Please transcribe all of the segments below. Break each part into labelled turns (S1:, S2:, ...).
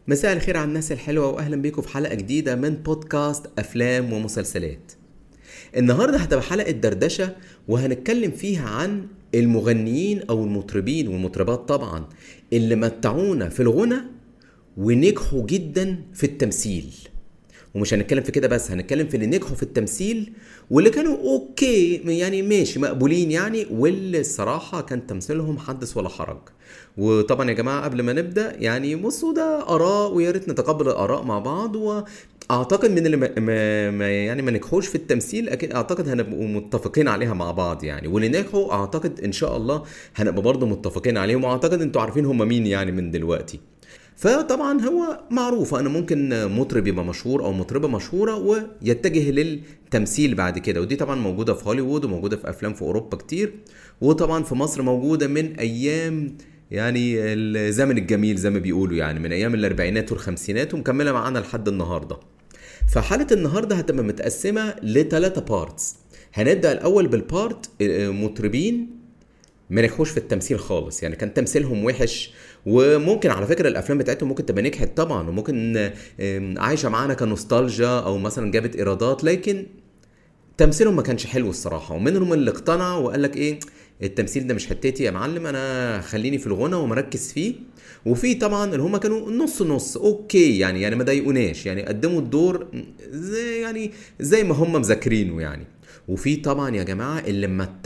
S1: مساء الخير على الناس الحلوة وأهلا بيكم في حلقة جديدة من بودكاست أفلام ومسلسلات. النهاردة هتبقى حلقة دردشة وهنتكلم فيها عن المغنيين أو المطربين والمطربات طبعا اللي متعونا في الغنى ونجحوا جدا في التمثيل. ومش هنتكلم في كده بس، هنتكلم في اللي نجحوا في التمثيل واللي كانوا اوكي يعني ماشي مقبولين يعني، واللي الصراحة كان تمثيلهم حدث ولا حرج. وطبعا يا جماعة قبل ما نبدأ يعني بصوا، ده آراء ويا ريت نتقبل الآراء مع بعض. واعتقد من اللي ما نجحوش في التمثيل اكيد اعتقد هنبقوا متفقين عليها مع بعض يعني، واللي نجحوا اعتقد ان شاء الله هنبقى برضه متفقين عليهم، واعتقد انتوا عارفين هم مين يعني من دلوقتي. فطبعا هو معروف ان ممكن مطرب يبقى مشهور او مطربه مشهوره ويتجه للتمثيل بعد كده، ودي طبعا موجوده في هوليوود وموجوده في افلام في اوروبا كتير، وطبعا في مصر موجوده من ايام يعني الزمن الجميل زي ما بيقولوا، يعني من ايام الاربعينات والخمسينات ومكمله معانا لحد النهارده. فحاله النهارده هتبقى متقسمه لثلاثة بارتس. هنبدا الاول بالبارت مطربين ما نجحوش في التمثيل خالص، يعني كان تمثيلهم وحش، وممكن على فكره الافلام بتاعتهم ممكن تبقى نجحت طبعا، وممكن عايشه معانا كنوستالجيا او مثلا جابت ايرادات، لكن تمثيلهم ما كانش حلو الصراحه. ومنهم اللي اقتنع وقال لك ايه، التمثيل ده مش حتتي يا معلم، انا خليني في الغنى ومركز فيه. وفي طبعا اللي هم كانوا نص نص اوكي يعني ما ضايقوناش، يعني قدموا الدور زي ما هم مذاكرينه يعني. وفي طبعا يا جماعه اللي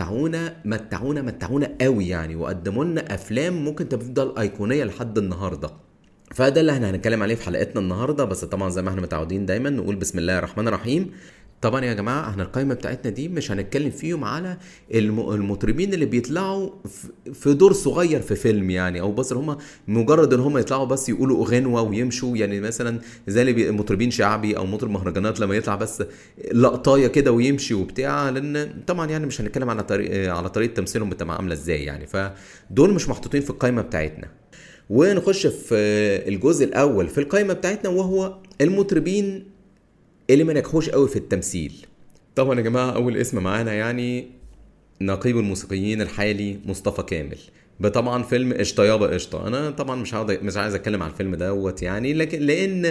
S1: متعونا قوي يعني، وقدموا لنا افلام ممكن تفضل ايقونيه لحد النهارده. فده اللي احنا هنتكلم عليه في حلقتنا النهارده، بس طبعا زي ما احنا متعودين دايما نقول بسم الله الرحمن الرحيم. طبعا يا جماعه احنا القائمه بتاعتنا دي مش هنتكلم فيهم على المطربين اللي بيطلعوا في دور صغير في فيلم يعني، او بس هم مجرد ان هم يطلعوا بس يقولوا غنوه ويمشوا، يعني مثلا زي اللي مطربين شعبي او مطرب مهرجانات لما يطلع بس لقطايه كده ويمشي وبتاع، لان طبعا يعني مش هنتكلم على طريقه تمثيلهم بتبقى عامله ازاي يعني، فدول مش محطوطين في القائمه بتاعتنا. ونخش في الجزء الاول في القائمه بتاعتنا، وهو المطربين اللي ما نجحوش قوي في التمثيل. طبعا يا جماعه اول اسم معانا يعني نقيب الموسيقيين الحالي مصطفى كامل، بطبعا فيلم قشطه يابا قشطه. انا طبعا مش عايز اتكلم على الفيلم دوت يعني، لكن لان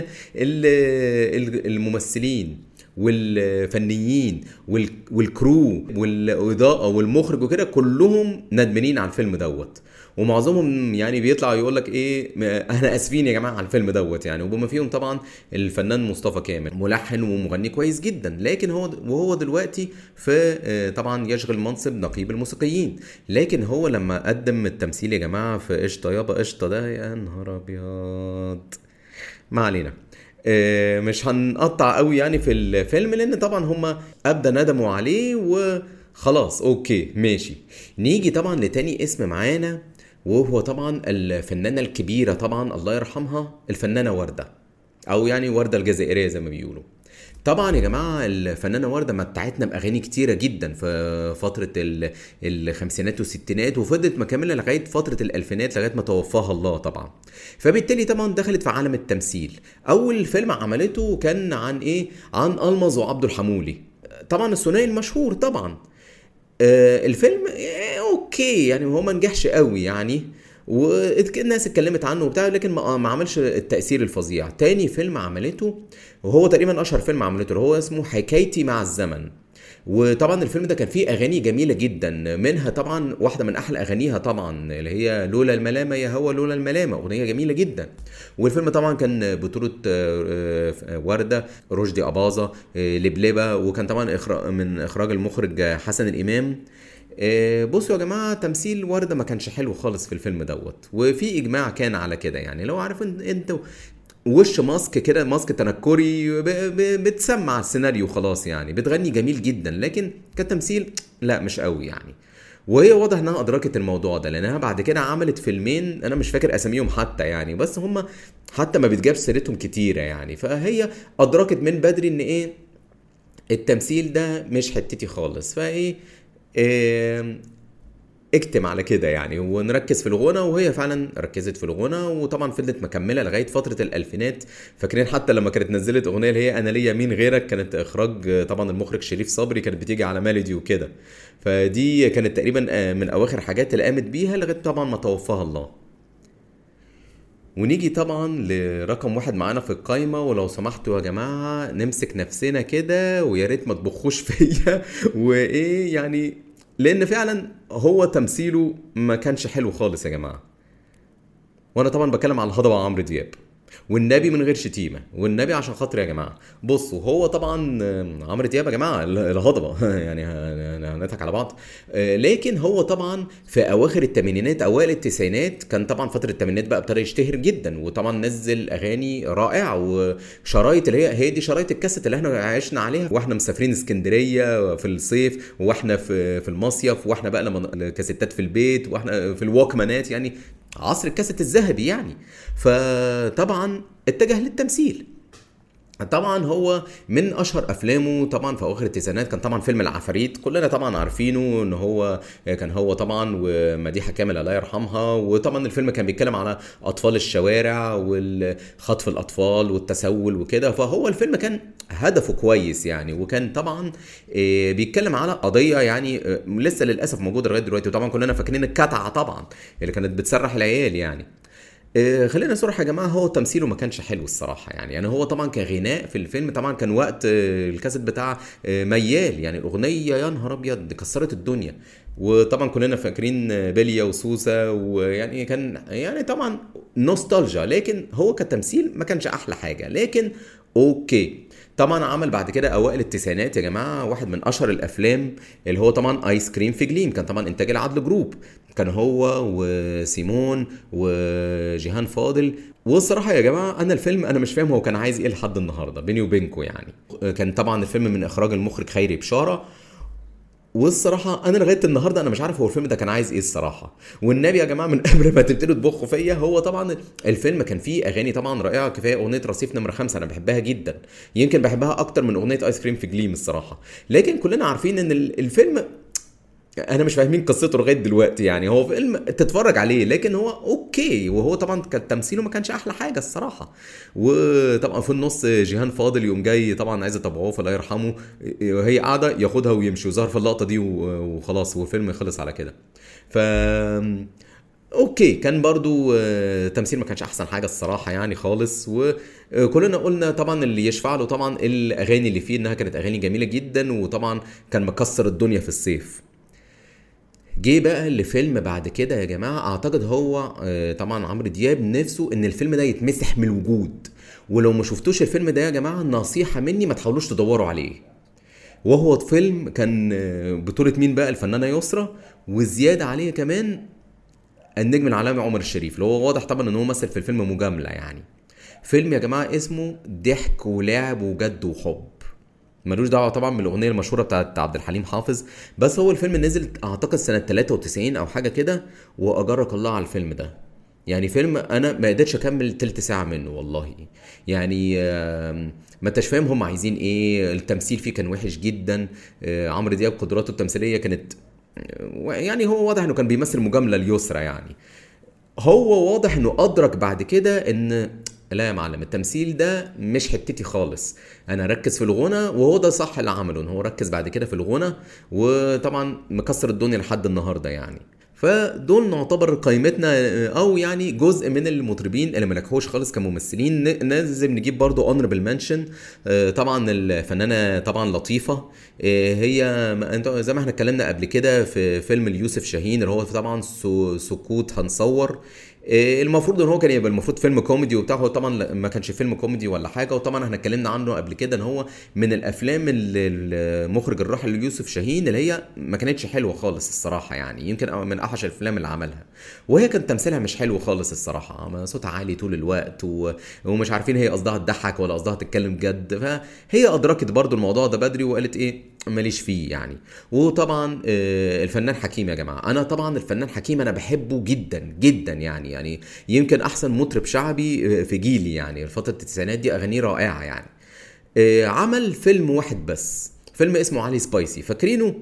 S1: الممثلين والفنيين والكرو والاضاءه والمخرج وكده كلهم ندمانين على الفيلم دوت، ومعظمهم يعني بيطلع يقول لك ايه، احنا اسفين يا جماعه على الفيلم دوت يعني. وبما فيهم طبعا الفنان مصطفى كامل، ملحن ومغني كويس جدا، لكن وهو دلوقتي في طبعا يشغل منصب نقيب الموسيقيين. لكن هو لما قدم التمثيل يا جماعه في قشطه يابا قشطه ده، يا نهار ابيض. ما علينا، مش هنقطع قوي يعني في الفيلم، لان طبعا هما ابدا ندموا عليه وخلاص اوكي ماشي. نيجي طبعا لتاني اسم معانا، وهو طبعا الفنانة الكبيرة طبعا الله يرحمها، الفنانة وردة، او يعني وردة الجزائرية زي ما بيقولوا. طبعا يا جماعة الفنانة وردة متعتنا بأغاني كتيرة جدا في فترة الخمسينات والستينات، وفضلت مكملة لغاية فترة الألفينات لغاية ما توفاها الله طبعا. فبالتالي طبعا دخلت في عالم التمثيل. أول فيلم عملته كان عن إيه؟ عن ألمظ وعبد الحمولي، طبعا الثنائي المشهور طبعا. الفيلم اوكي يعني هو ما نجحش قوي يعني، والناس اتكلمت عنه وبتاع، لكن ما عملش التأثير الفظيع. تاني فيلم عملته وهو تقريبا اشهر فيلم عملته هو اسمه حكايتي مع الزمن. وطبعا الفيلم ده كان فيه اغاني جميله جدا، منها طبعا واحده من احلى اغانيها طبعا اللي هي لولا الملامه يا هو لولا الملامه، اغنيه جميله جدا. والفيلم طبعا كان بطوله ورده، رشدي اباظه، لبلبه، وكان طبعا من اخراج المخرج حسن الامام. بصوا يا جماعه تمثيل ورده ما كانش حلو خالص في الفيلم دوت، وفي اجماع كان على كده يعني. لو عارف انت وش ماسك كده، ماسك تنكري بتسمع السيناريو خلاص يعني، بتغني جميل جدا لكن كتمثيل لا مش قوي يعني. وهي واضح انها ادركت الموضوع ده، لانها بعد كده عملت فيلمين انا مش فاكر اساميهم حتى يعني، بس هم حتى ما بتجاب سيرتهم كتيره يعني. فهي ادركت من بدري ان ايه، التمثيل ده مش حتتي خالص، فايه اكتم على كده يعني ونركز في الغنى. وهي فعلا ركزت في الغنى، وطبعا فضلت مكمله لغايه فتره الالفينات. فاكرين حتى لما كانت نزلت اغنيه اللي هي انا ليا مين غيرك، كانت اخراج طبعا المخرج شريف صبري، كانت بتيجي على ميلودي وكده. فدي كانت تقريبا من اواخر حاجات اللي قامت بيها لغايه طبعا ما توفاها الله. ونيجي طبعا لرقم واحد معانا في القايمة، ولو سمحتوا يا جماعة نمسك نفسنا كده ويا ريت ما تبخوش فيا وايه يعني، لان فعلا هو تمثيله ما كانش حلو خالص يا جماعة. وانا طبعا بتكلم على الهضبه عمرو دياب، والنبي من غير شتيمه، والنبي عشان خاطر يا جماعه. بصوا هو طبعا عمرو دياب يا جماعه الهضبه يعني هنضحك على بعض. لكن هو طبعا في اواخر الثمانينات اوائل التسعينات كان طبعا فتره الثمانينات بقى ابتدى يشتهر جدا، وطبعا نزل اغاني رائعه وشرايط اللي هي دي شرايط الكاسيت اللي احنا عشنا عليها واحنا مسافرين اسكندريه في الصيف، واحنا في المصيف، واحنا بقى لما الكاسيتات في البيت، واحنا في الوكمانات، يعني عصر الكاسيت الذهبي يعني. فطبعا اتجه للتمثيل. طبعا هو من اشهر افلامه طبعا في اواخر التسعينات كان طبعا فيلم العفاريت، كلنا طبعا عارفينه ان هو كان هو طبعا ومديحه كامل الله يرحمها. وطبعا الفيلم كان بيتكلم على اطفال الشوارع والخطف الاطفال والتسول وكده، فهو الفيلم كان هدفه كويس يعني، وكان طبعا بيتكلم على قضيه يعني لسه للاسف موجوده لغايه دلوقتي، وطبعا كلنا فاكرين الكتعه طبعا اللي كانت بتسرح العيال يعني. خلينا نصرح يا جماعه، هو تمثيله ما كانش حلو الصراحه يعني هو طبعا كغناء في الفيلم طبعا كان وقت الكاسيت بتاع ميال، يعني الاغنيه يا نهار ابيض دي كسرت الدنيا. وطبعا كلنا فاكرين بيليا وسوسه، ويعني كان يعني طبعا نوستالجيا، لكن هو كتمثيل ما كانش احلى حاجه، لكن اوكي. طبعا عمل بعد كده اوائل التسعينات يا جماعه واحد من اشهر الافلام اللي هو طبعا ايس كريم في جليم، كان طبعا انتاج العدل جروب، كان هو وسيمون وجيهان فاضل. والصراحة يا جماعة أنا الفيلم أنا مش فاهم هو كان عايز إيه لحد النهاردة بيني وبينكم يعني. كان طبعا الفيلم من إخراج المخرج خيري بشارة، والصراحة أنا لغاية النهاردة أنا مش عارف هو الفيلم ده كان عايز إيه الصراحة. والنبي يا جماعة من قبل ما تبتدوا تبخوا فيا، هو طبعا الفيلم كان فيه أغاني طبعا رائعة، كفاية أغنية رصيف نمرة 5 أنا بحبها جدا، يمكن بحبها أكتر من أغنية آيس كريم في جليم الصراحة. لكن كلنا عارفين إن الفيلم انا مش فاهمين قصته لغايه دلوقتي يعني، هو فيلم تتفرج عليه لكن هو اوكي، وهو طبعا كان تمثيله ما كانش احلى حاجه الصراحه. وطبعا في النص جيهان فاضل يوم جاي طبعا عايز يطبعوه فالله يرحمه، هي قاعده ياخدها ويمشي وظهر في اللقطه دي وخلاص والفيلم خلص على كده. ف اوكي كان برضو تمثيل ما كانش احسن حاجه الصراحه يعني خالص. وكلنا قلنا طبعا اللي يشفع له طبعا الاغاني اللي فيه انها كانت اغاني جميله جدا، وطبعا كان مكسر الدنيا في الصيف. جه بقى لفيلم بعد كده يا جماعه اعتقد هو طبعا عمرو دياب نفسه ان الفيلم ده يتمسح من الوجود، ولو ما شفتوش الفيلم ده يا جماعه نصيحه مني ما تحاولوش تدوروا عليه. وهو فيلم كان بطوله مين بقى؟ الفنانه يسرا، وزياده عليه كمان النجم العالمي عمر الشريف، اللي هو واضح طبعا ان هو مثل في الفيلم مجامله يعني. فيلم يا جماعه اسمه ضحك ولعب وجد وحب، ملوش دعوه طبعا بالاغنيه المشهوره بتاعت عبد الحليم حافظ، بس هو الفيلم نزل اعتقد سنه 93 او حاجه كده، واجرك الله على الفيلم ده. يعني فيلم انا ما قدرتش اكمل تلت ساعه منه والله يعني. ما انتش فاهم هم عايزين ايه، التمثيل فيه كان وحش جدا. عمرو دياب قدراته التمثيليه كانت يعني هو واضح انه كان بيمثل مجامله اليسرى يعني. هو واضح انه ادرك بعد كده ان لا يا معلم التمثيل ده مش حتتي خالص، انا ركز في الغنى، وهو ده صح اللي عمله ان هو ركز بعد كده في الغنى، وطبعا مكسر الدنيا لحد النهارده يعني. فدول نعتبر قائمتنا او يعني جزء من المطربين اللي ما نجحوش خالص كممثلين. لازم نجيب برضو اونربل منشن طبعا الفنانه طبعا لطيفه، هي زي ما احنا اتكلمنا قبل كده في فيلم اليوسف شاهين اللي هو طبعا سكوت هنصور. المفروض ان هو كان يبقى المفروض فيلم كوميدي وبتاع، هو طبعا ما كانش فيلم كوميدي ولا حاجه. وطبعا احنا اتكلمنا عنه قبل كده ان هو من الافلام المخرج الراحل يوسف شاهين اللي هي ما كانتش حلوه خالص الصراحه يعني، يمكن من اوحش الافلام اللي عملها. وهي كان تمثيلها مش حلو خالص الصراحه، صوتها عالي طول الوقت ومش عارفين هي قصدها تضحك ولا قصدها تتكلم جد. فهي ادركت برضو الموضوع ده بدري وقالت ايه ماليش فيه يعني. وطبعا الفنان حكيم يا جماعه، انا طبعا الفنان حكيم انا بحبه جدا جدا يعني يمكن احسن مطرب شعبي في جيلي يعني، فتره التسعينات دي اغانيه رائعه يعني. عمل فيلم واحد بس، فيلم اسمه علي سبايسي، فاكرينه؟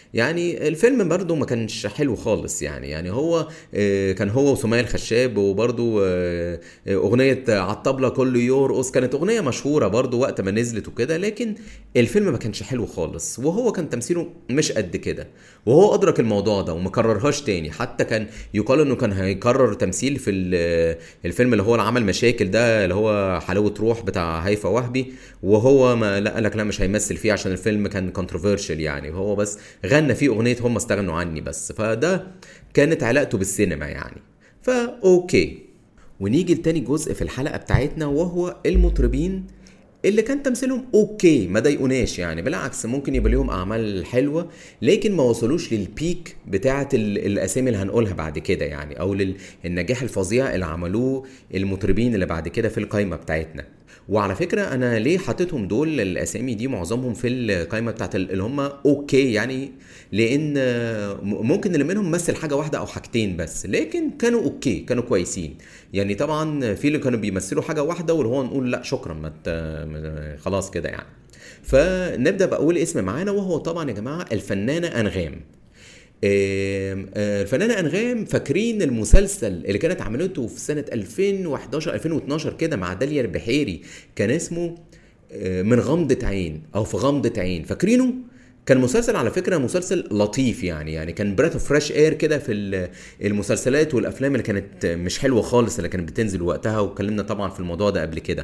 S1: يعني الفيلم برضه ما كانش حلو خالص يعني هو كان هو وسمية الخشاب، وبرضه اغنيه على الطبله كله يرقص، كانت اغنيه مشهوره برضه وقت ما نزلت وكده، لكن الفيلم ما كانش حلو خالص، وهو كان تمثيله مش قد كده، وهو ادرك الموضوع ده وما كررهاش تاني. حتى كان يقال انه كان هيكرر تمثيل في الفيلم اللي هو العمل مشاكل ده، اللي هو حلاوه روح بتاع هيفا وهبي، وهو ما لا قال لك لا مش هيمثل فيه عشان الفيلم كان كونتروفيرشال يعني، هو بس غنى فيه اغنيه هم استغنوا عني بس. فده كانت علاقته بالسينما يعني، فا اوكي. ونيجي لتاني جزء في الحلقه بتاعتنا، وهو المطربين اللي كان تمثيلهم اوكي، ما ضايقوناش يعني، بالعكس ممكن يبقى ليهم اعمال حلوه، لكن ما وصلوش للبيك بتاعه الاسامي اللي هنقولها بعد كده يعني، او للنجاح الفظيع اللي عملوه المطربين اللي بعد كده في القائمه بتاعتنا. وعلى فكره انا ليه حطيتهم دول الاسامي دي معظمهم في القائمه بتاعت اللي هم اوكي يعني، لان ممكن اللي منهم مثل حاجه واحده او حاجتين بس، لكن كانوا اوكي، كانوا كويسين يعني. طبعا في اللي كانوا بيمثلوا حاجه واحده واللي هو نقول لا شكرا خلاص كده يعني. فنبدا باول اسم معانا، وهو طبعا يا جماعه الفنانه انغام. الفنانه انغام، فاكرين المسلسل اللي كانت عملته في سنه 2011 2012 كده مع داليا البحيري، كان اسمه من غمضه عين او في غمضه عين، فاكرينه؟ كان مسلسل على فكره مسلسل لطيف يعني كان بريث اوف فريش اير كده في المسلسلات والافلام اللي كانت مش حلوه خالص اللي كانت بتنزل وقتها، واتكلمنا طبعا في الموضوع ده قبل كده.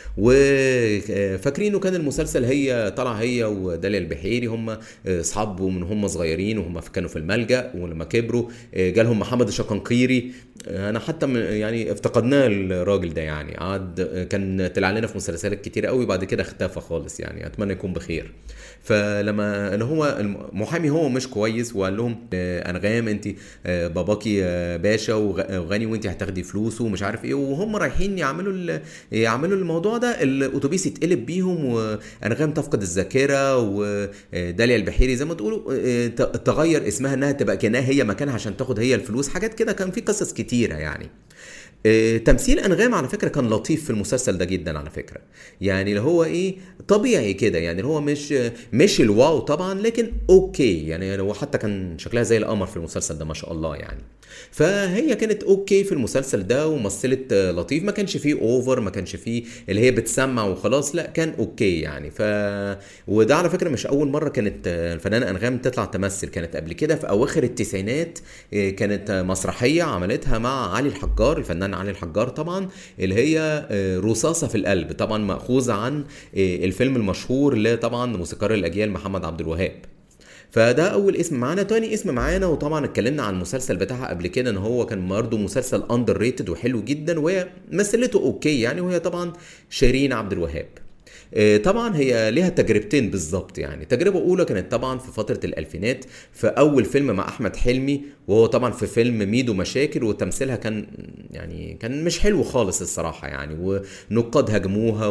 S1: وفاكرينه كان المسلسل هي طلع هي وداليا البحيري هم اصحاب من هم صغيرين، وهم كانوا في الملجأ، ولما كبروا جالهم محمد الشقنقيري. انا حتى يعني افتقدناه الراجل ده يعني، قعد كان طلع لنا في مسلسلات كتير قوي، بعد كده اختفى خالص يعني، اتمنى يكون بخير. فلما ان هو المحامي هو مش كويس، وقال لهم انغام انت باباكي باشا وغني وانت هتاخدي فلوسه ومش عارف ايه، وهم رايحين يعملوا الموضوع ده، الاتوبيس يتقلب بيهم، وانغام تفقد الذاكره، وداليا البحيري زي ما تقولوا تغير اسمها انها تبقى كانها هي مكانها عشان تاخد هي الفلوس، حاجات كده كان في قصص كتيره يعني. تمثيل انغام على فكره كان لطيف في المسلسل ده جدا على فكره، يعني اللي هو ايه طبيعي كده يعني، اللي هو مش الواو طبعا، لكن اوكي يعني، هو حتى كان شكلها زي القمر في المسلسل ده ما شاء الله يعني. فهي كانت اوكي في المسلسل ده، ومثلت لطيف، ما كانش فيه اوفر، ما كانش فيه اللي هي بتسمع وخلاص، لا كان اوكي يعني. وده على فكره مش اول مره كانت الفنانه انغام تطلع تمثل، كانت قبل كده في اواخر التسعينات كانت مسرحيه عملتها مع علي الحجار، الفنان علي الحجار طبعا، اللي هي رصاصه في القلب، طبعا ماخوذه عن الفيلم المشهور اللي طبعا موسيقار الاجيال محمد عبد الوهاب. فده اول اسم معانا. تاني اسم معانا، وطبعا اتكلمنا عن المسلسل بتاعها قبل كده ان هو كان برضه مسلسل اندر ريتد وحلو جدا، وهي مثلته اوكي يعني، وهي طبعا شيرين عبد الوهاب. طبعا هي ليها تجربتين بالظبط يعني. تجربة أولى كانت طبعا في فترة الألفينات في أول فيلم مع أحمد حلمي، وهو طبعا في فيلم ميدو مشاكل، وتمثيلها كان يعني كان مش حلو خالص الصراحة يعني، ونقاد هاجموها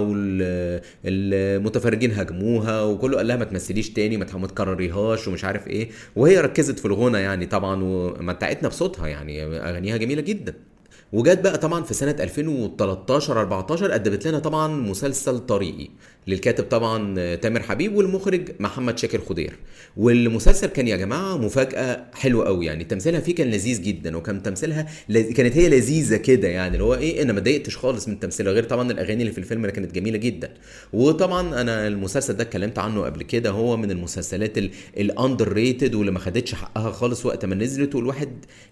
S1: والمتفرجين هاجموها، وكله قال لها ما تمثليش تاني، ما تكرريهاش ومش عارف ايه، وهي ركزت في الغنى يعني طبعا، ومتعتنا بصوتها يعني، أغانيها جميلة جدا. وجات بقى طبعا في سنة 2013 14 قدمت لنا طبعا مسلسل طريقي، للكاتب طبعا تامر حبيب، والمخرج محمد شاكر خضير. والمسلسل كان يا جماعة مفاجأة حلوة قوي يعني، تمثيلها فيه كان لذيذ جدا، وكان تمثيلها كانت هي لذيذة كده يعني، اللي هو ايه، انا ما اتضايقتش خالص من تمثيلها، غير طبعا الاغاني اللي في الفيلم اللي كانت جميلة جدا. وطبعا انا المسلسل ده اتكلمت عنه قبل كده، هو من المسلسلات الاندر ريتد، واللي ما خدتش حقها خالص وقت ما نزلت، والواحد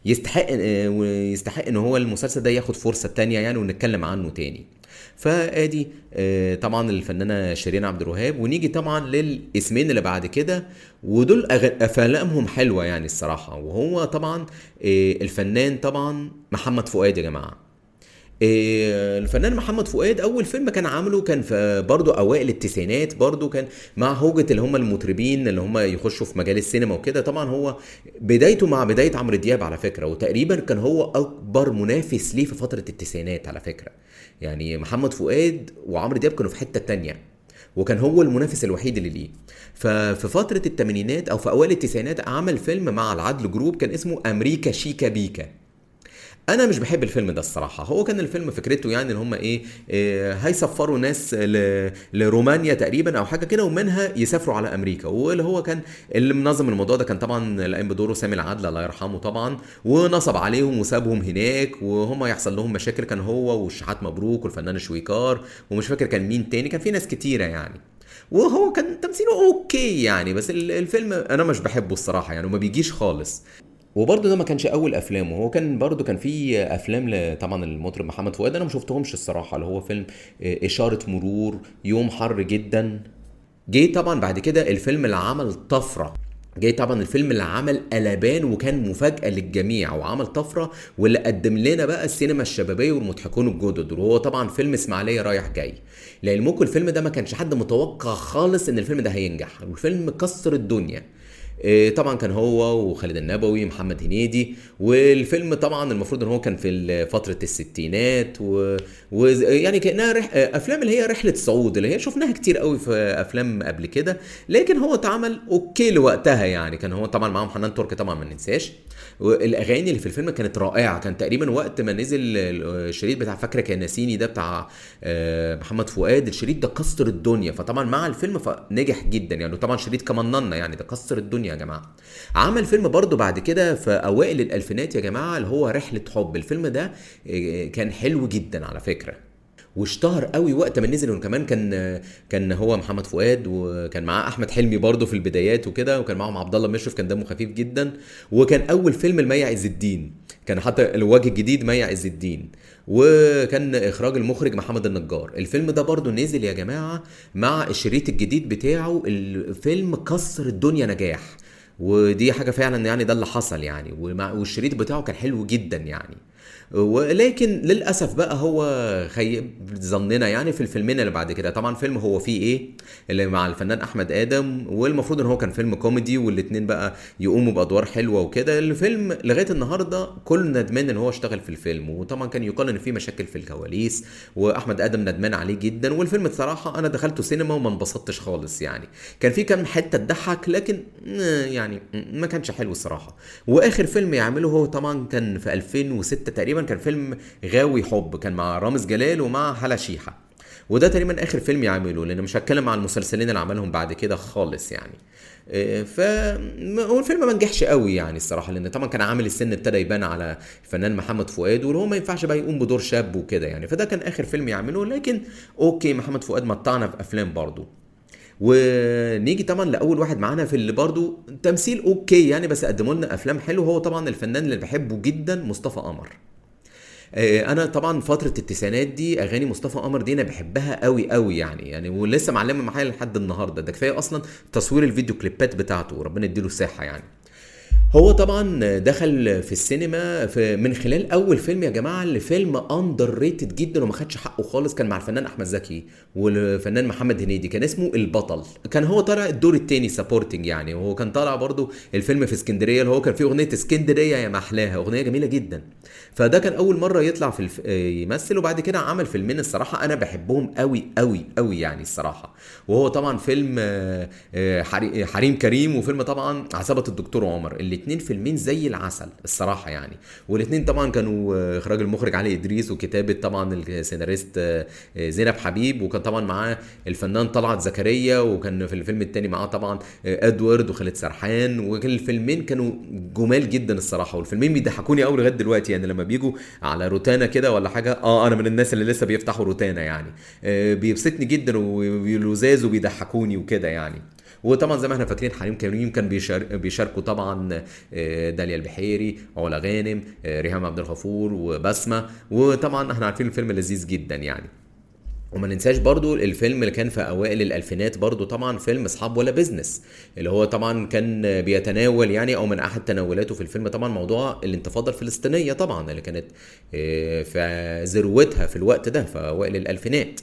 S1: يستحق ان هو المسلسل ده ياخد فرصة تانية يعني، ونتكلم عنه تاني. فادي طبعا الفنانه شيرين عبد الوهاب. ونيجي طبعا للاسمين اللي بعد كده، ودول افلامهم حلوه يعني الصراحه، وهو طبعا الفنان طبعا محمد فؤاد يا جماعه. الفنان محمد فؤاد اول فيلم كان عامله كان في برضه اوائل التسعينات، برضه كان مع هوجة اللي هم المطربين اللي هم يخشوا في مجال السينما وكده. طبعا هو بدايته مع بداية عمرو دياب على فكرة، وتقريبا كان هو اكبر منافس ليه في فترة التسعينات على فكرة يعني. محمد فؤاد وعمرو دياب كانوا في حتة تانية، وكان هو المنافس الوحيد اللي ليه. ففي فترة الثمانينات او في اوائل التسعينات عمل فيلم مع العدل جروب كان اسمه امريكا شيكا بيكا. انا مش بحب الفيلم ده الصراحه. هو كان الفيلم فكرته يعني ان هم ايه، هيسفروا ناس لرومانيا تقريبا او حاجه كده، ومنها يسافروا على امريكا. واللي هو كان اللي منظم الموضوع ده كان طبعا اللي قايم بدوره سامي العدل الله يرحمه طبعا، ونصب عليهم وسابهم هناك وهم يحصل لهم مشاكل. كان هو والشحات مبروك والفنان شويكار ومش فاكر كان مين تاني، كان في ناس كتيره يعني. وهو كان تمثيله اوكي يعني، بس الفيلم انا مش بحبه الصراحه يعني، وما بيجيش خالص. وبرضه ده ما كانش اول افلامه. هو كان برضه كان في افلام طبعا المطرب محمد فؤاد انا ما شفتهمش الصراحه، اللي هو فيلم اشاره مرور، يوم حر جدا. جه طبعا بعد كده الفيلم اللي عمل طفره، جاي طبعا الفيلم اللي عمل قلبان وكان مفاجأة للجميع وعمل طفرة، واللي قدم لنا بقى السينما الشبابية والمضحكون الجدد، وهو طبعا فيلم اسماعيلية رايح جاي. لعلمكم الفيلم ده ما كانش حد متوقع خالص ان الفيلم ده هينجح، والفيلم كسر الدنيا. طبعا كان هو وخالد النبوي محمد هنيدي. والفيلم طبعا المفروض ان هو كان في فتره الستينات ويعني كانها افلام اللي هي رحله صعود اللي هي شفناها كتير قوي في افلام قبل كده، لكن هو اتعمل اوكي لوقتها يعني. كان هو طبعا معاهم حنان تركي طبعا ما ننساش، والاغاني اللي في الفيلم كانت رائعه. كان تقريبا وقت ما نزل الشريط بتاع فاكره كان ناسيني ده بتاع محمد فؤاد، الشريط ده كسر الدنيا. فطبعا مع الفيلم فنجح جدا يعني. طبعا شريط كمننا يعني ده كسر الدنيا يا جماعه. عمل فيلم برضو بعد كده في اوائل الالفينات يا جماعه اللي هو رحله حب. الفيلم ده كان حلو جدا على فكره، واشتهر قوي وقت ما نزل. وكمان كان هو محمد فؤاد وكان معاه احمد حلمي برضه في البدايات وكده، وكان معاهم عبد الله مشرف كان دمه خفيف جدا. وكان اول فيلم لمي عز الدين، كان حتى الوجه الجديد مي عز الدين، وكان اخراج المخرج محمد النجار. الفيلم ده برضه نزل يا جماعه مع الشريط الجديد بتاعه. الفيلم كسر الدنيا نجاح، ودي حاجه فعلا يعني ده اللي حصل يعني. والشريط بتاعه كان حلو جدا يعني. ولكن للاسف بقى هو خيب ظننا يعني في الفيلمين اللي بعد كده. طبعا فيلم هو فيه ايه اللي مع الفنان احمد ادم، والمفروض ان هو كان فيلم كوميدي والاتنين بقى يقوموا بادوار حلوه وكده. الفيلم لغايه النهارده كل ندمان ان هو اشتغل في الفيلم، وطبعا كان يقال ان في مشاكل في الكواليس، واحمد ادم ندمان عليه جدا. والفيلم بصراحه انا دخلته سينما وما انبسطتش خالص يعني. كان في كام حته تضحك لكن يعني ما كانش حلو الصراحه. واخر فيلم يعمله هو طبعا كان في 2006 تقريبا، كان فيلم غاوي حب، كان مع رامز جلال ومع حلا شيحة. وده تقريبا اخر فيلم يعمله، لان مش هتكلم عن المسلسلين اللي عملهم بعد كده خالص يعني. ف هو الفيلم ما نجحش قوي يعني الصراحه، لان طبعا كان عامل السن ابتدى يبان على الفنان محمد فؤاد، وهو ما ينفعش بقى يقوم بدور شاب وكده يعني. فده كان اخر فيلم يعمله. لكن اوكي محمد فؤاد متعنا في افلام برضه. ونيجي طبعا لاول واحد معانا في اللي برضو تمثيل اوكي يعني، بس قدموا لنا افلام حلوه، هو طبعا الفنان اللي بحبه جدا مصطفى قمر. انا طبعا فتره التسعينات دي اغاني مصطفى قمر دي انا بحبها قوي قوي يعني ولسه معلمه معايا لحد النهارده. ده كفايه اصلا تصوير الفيديو كليبات بتاعته، ربنا يديله الصحه يعني. هو طبعا دخل في السينما من خلال اول فيلم يا جماعه، اللي فيلم اندر ريتد جدا وما خدش حقه خالص، كان مع الفنان احمد زكي والفنان محمد هنيدي، كان اسمه البطل. كان هو طالع الدور التاني سابورتنج يعني، وهو كان طالع برضو الفيلم في اسكندريه، اللي هو كان فيه اغنيه اسكندريه يا محلاها، اغنيه جميله جدا. فده كان اول مره يطلع في يمثل. وبعد كده عمل فيلمين الصراحه انا بحبهم قوي قوي قوي يعني الصراحه. وهو طبعا فيلم حريم كريم، وفيلم طبعا عصابه الدكتور عمر. الاتنين فيلمين زي العسل الصراحه يعني. والاتنين طبعا كانوا اخراج المخرج علي ادريس، وكتابه طبعا السيناريست زينب حبيب، وكان طبعا معاه الفنان طلعت زكريا، وكان في الفيلم التاني معاه طبعا ادوارد وخالد سرحان. وكان الفيلمين كانوا جمال جدا الصراحه، والفيلمين بيضحكوني قوي لغايه دلوقتي يعني. لما بيجوا على روتانا كده ولا حاجه، انا من الناس اللي لسه بيفتحوا روتانا يعني. بيبسطني جدا ولزاز وبيضحكوني وكده يعني. وطبعا زي ما احنا فاكرين حريم كريم كان بيشاركوا طبعا داليا البحيري، علا غانم، ريهام عبد الغفور، وبسمه. وطبعا احنا عارفين الفيلم لذيذ جدا يعني. وما ننساش برضو الفيلم اللي كان في اوائل الالفينات برضو، طبعا فيلم اصحاب ولا بيزنس، اللي هو طبعا كان بيتناول يعني، او من احد تناولاته في الفيلم طبعا موضوع الانتفاضه الفلسطينيه طبعا، اللي كانت في ذروتها في الوقت ده في اوائل الالفينات.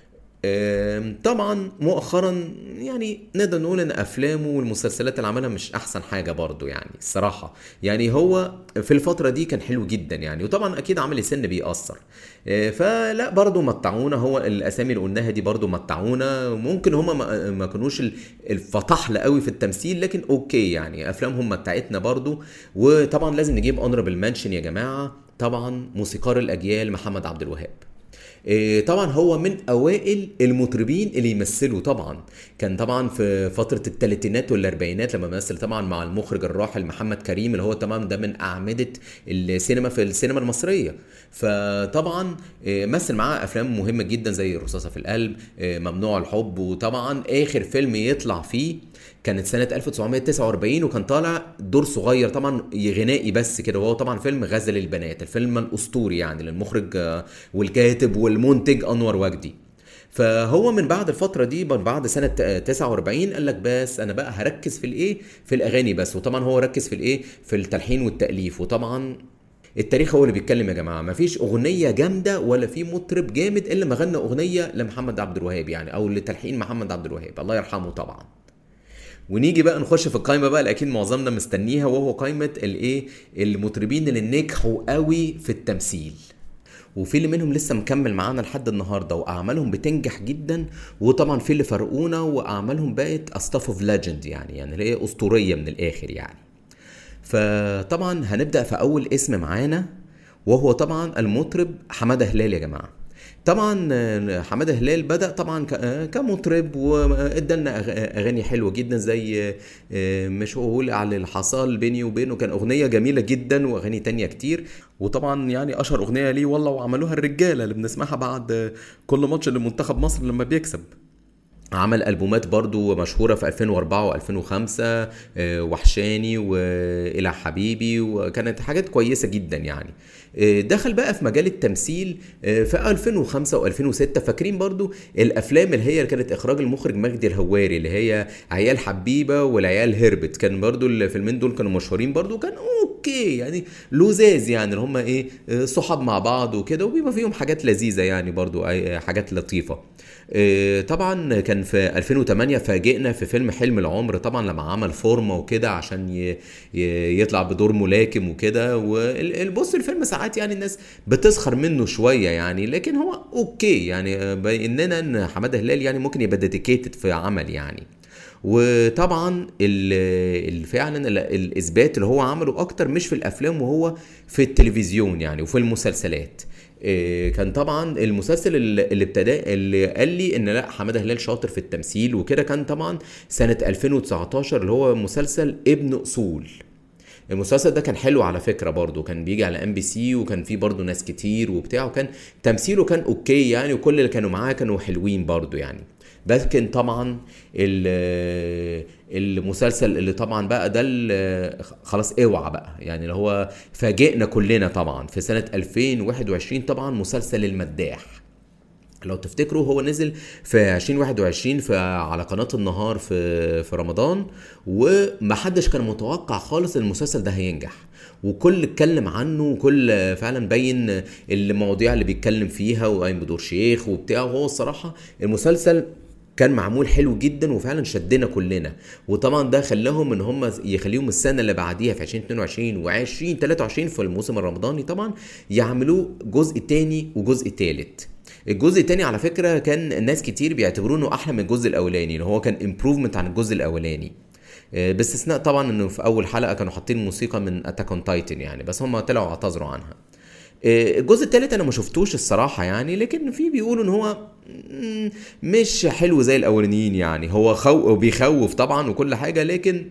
S1: طبعا مؤخرا يعني نقدر نقول ان افلامه والمسلسلات اللي عملها مش احسن حاجه برضو يعني الصراحه يعني. هو في الفتره دي كان حلو جدا يعني، وطبعا اكيد عمل السن بيأثر. فلا برضو متعونا، هو الاسامي اللي قلناها دي برضو متعونا. ممكن هما ما كانوش الفطحل قوي في التمثيل، لكن اوكي يعني افلامهم متعتنا برضو. وطبعا لازم نجيب اونربل منشن يا جماعه طبعا موسيقار الاجيال محمد عبد الوهاب. طبعا هو من اوائل المطربين اللي يمثلوا طبعا. كان طبعا في فتره الثلاثينات والاربعينات لما مثل طبعا مع المخرج الراحل محمد كريم، اللي هو طبعا ده من اعمده السينما في السينما المصريه. فطبعا مثل معاه افلام مهمه جدا زي الرصاصه في القلب، ممنوع الحب، وطبعا اخر فيلم يطلع فيه كانت سنة 1949، وكان طالع دور صغير طبعا غنائي بس كده، وهو طبعا فيلم غزل البنات، الفيلم الأسطوري يعني للمخرج والكاتب والمنتج أنور وجدي. فهو من بعد الفترة دي، من بعد سنة 49، قال لك بس أنا بقى هركز في الإيه، في الأغاني بس. وطبعا هو ركز في الإيه، في التلحين والتأليف. وطبعا التاريخ هو اللي بيتكلم يا جماعه، مفيش اغنيه جامده ولا في مطرب جامد الا ما غنى اغنيه لمحمد عبد الوهاب يعني، او لتلحين محمد عبد الوهاب الله يرحمه طبعا. ونيجي بقى نخش في القائمه بقى اللي اكيد معظمنا مستنيها، وهو قائمه الايه، المطربين اللي نجحوا قوي في التمثيل، وفي اللي منهم لسه مكمل معانا لحد النهارده واعمالهم بتنجح جدا، وطبعا في اللي فرقونا واعمالهم بقت استاف اوف ليجند يعني اللي هي اسطوريه من الاخر يعني. فطبعا هنبدا في اول اسم معانا، وهو طبعا المطرب حماده هلال يا جماعه. طبعا حماده هلال بدأ طبعا كمطرب، وادالنا اغاني حلوه جدا زي مش هقول على اللي حصل بيني وبينه، كان اغنيه جميله جدا، واغاني تانية كتير. وطبعا يعني اشهر اغنيه ليه والله وعملوها الرجاله اللي بنسمعها بعد كل ماتش لمنتخب مصر لما بيكسب. عمل ألبومات برضو مشهورة في 2004 و2005، وحشاني وإلى حبيبي، وكانت حاجات كويسة جدا يعني. دخل بقى في مجال التمثيل في 2005 و2006. فاكرين برضو الأفلام اللي هي كانت إخراج المخرج مجدي الهواري، اللي هي عيال حبيبة والعيال هربت، كان برضو الفيلمين دول كانوا مشهورين برضو، كان اوكي يعني لوزاز يعني، اللي هم ايه صحاب مع بعض وكده، وبيبقى فيهم حاجات لذيذة يعني برضو حاجات لطيفة. طبعا كان في 2008 فاجئنا في فيلم حلم العمر طبعا لما عمل فورمه وكده عشان يطلع بدور ملاكم وكده. والبص الفيلم ساعات يعني الناس بتسخر منه شويه يعني، لكن هو اوكي يعني بيننا ان حماده هلال يعني ممكن يبقى ديديكيتد في عمل يعني. وطبعا فعلا الاثبات اللي هو عمله اكتر مش في الافلام، وهو في التلفزيون يعني وفي المسلسلات. كان طبعا المسلسل اللي ابتدى اللي قال لي ان لا حماده هلال شاطر في التمثيل وكده، كان طبعا سنه 2019 اللي هو مسلسل ابن اصول. المسلسل ده كان حلو على فكره برضو، كان بيجي على MBC، وكان فيه برضو ناس كتير وبتاع، وكان تمثيله كان اوكي يعني، وكل اللي كانوا معاه كانوا حلوين برضو يعني. لكن طبعا المسلسل اللي طبعا بقى ده خلاص اوعى بقى يعني، اللي هو فاجئنا كلنا طبعا في سنة 2021 طبعا مسلسل المداح. لو تفتكروا هو نزل في 2021 على قناة النهار في رمضان، ومحدش كان متوقع خالص المسلسل ده هينجح، وكل اتكلم عنه، وكل فعلا بين المواضيع اللي بيتكلم فيها، وقايم بدور شيخ وبتاع. وهو الصراحة المسلسل كان معمول حلو جدا، وفعلا شدنا كلنا. وطبعا ده خلاهم ان هم يخليهم السنه اللي بعديها في 2022 و2023 في الموسم الرمضاني طبعا يعملوه جزء تاني وجزء تالت. الجزء التاني على فكره كان ناس كتير بيعتبروه انه احلى من الجزء الاولاني، اللي هو كان امبروفمنت عن الجزء الاولاني، باستثناء طبعا انه في اول حلقه كانوا حاطين موسيقى من اتاك اون تايتن يعني، بس هم طلعوا اعتذروا عنها. الجزء الثالث انا ما شفتوش الصراحه يعني، لكن في بيقولوا ان هو مش حلو زي الاولانيين يعني. هو بيخوف طبعا وكل حاجه، لكن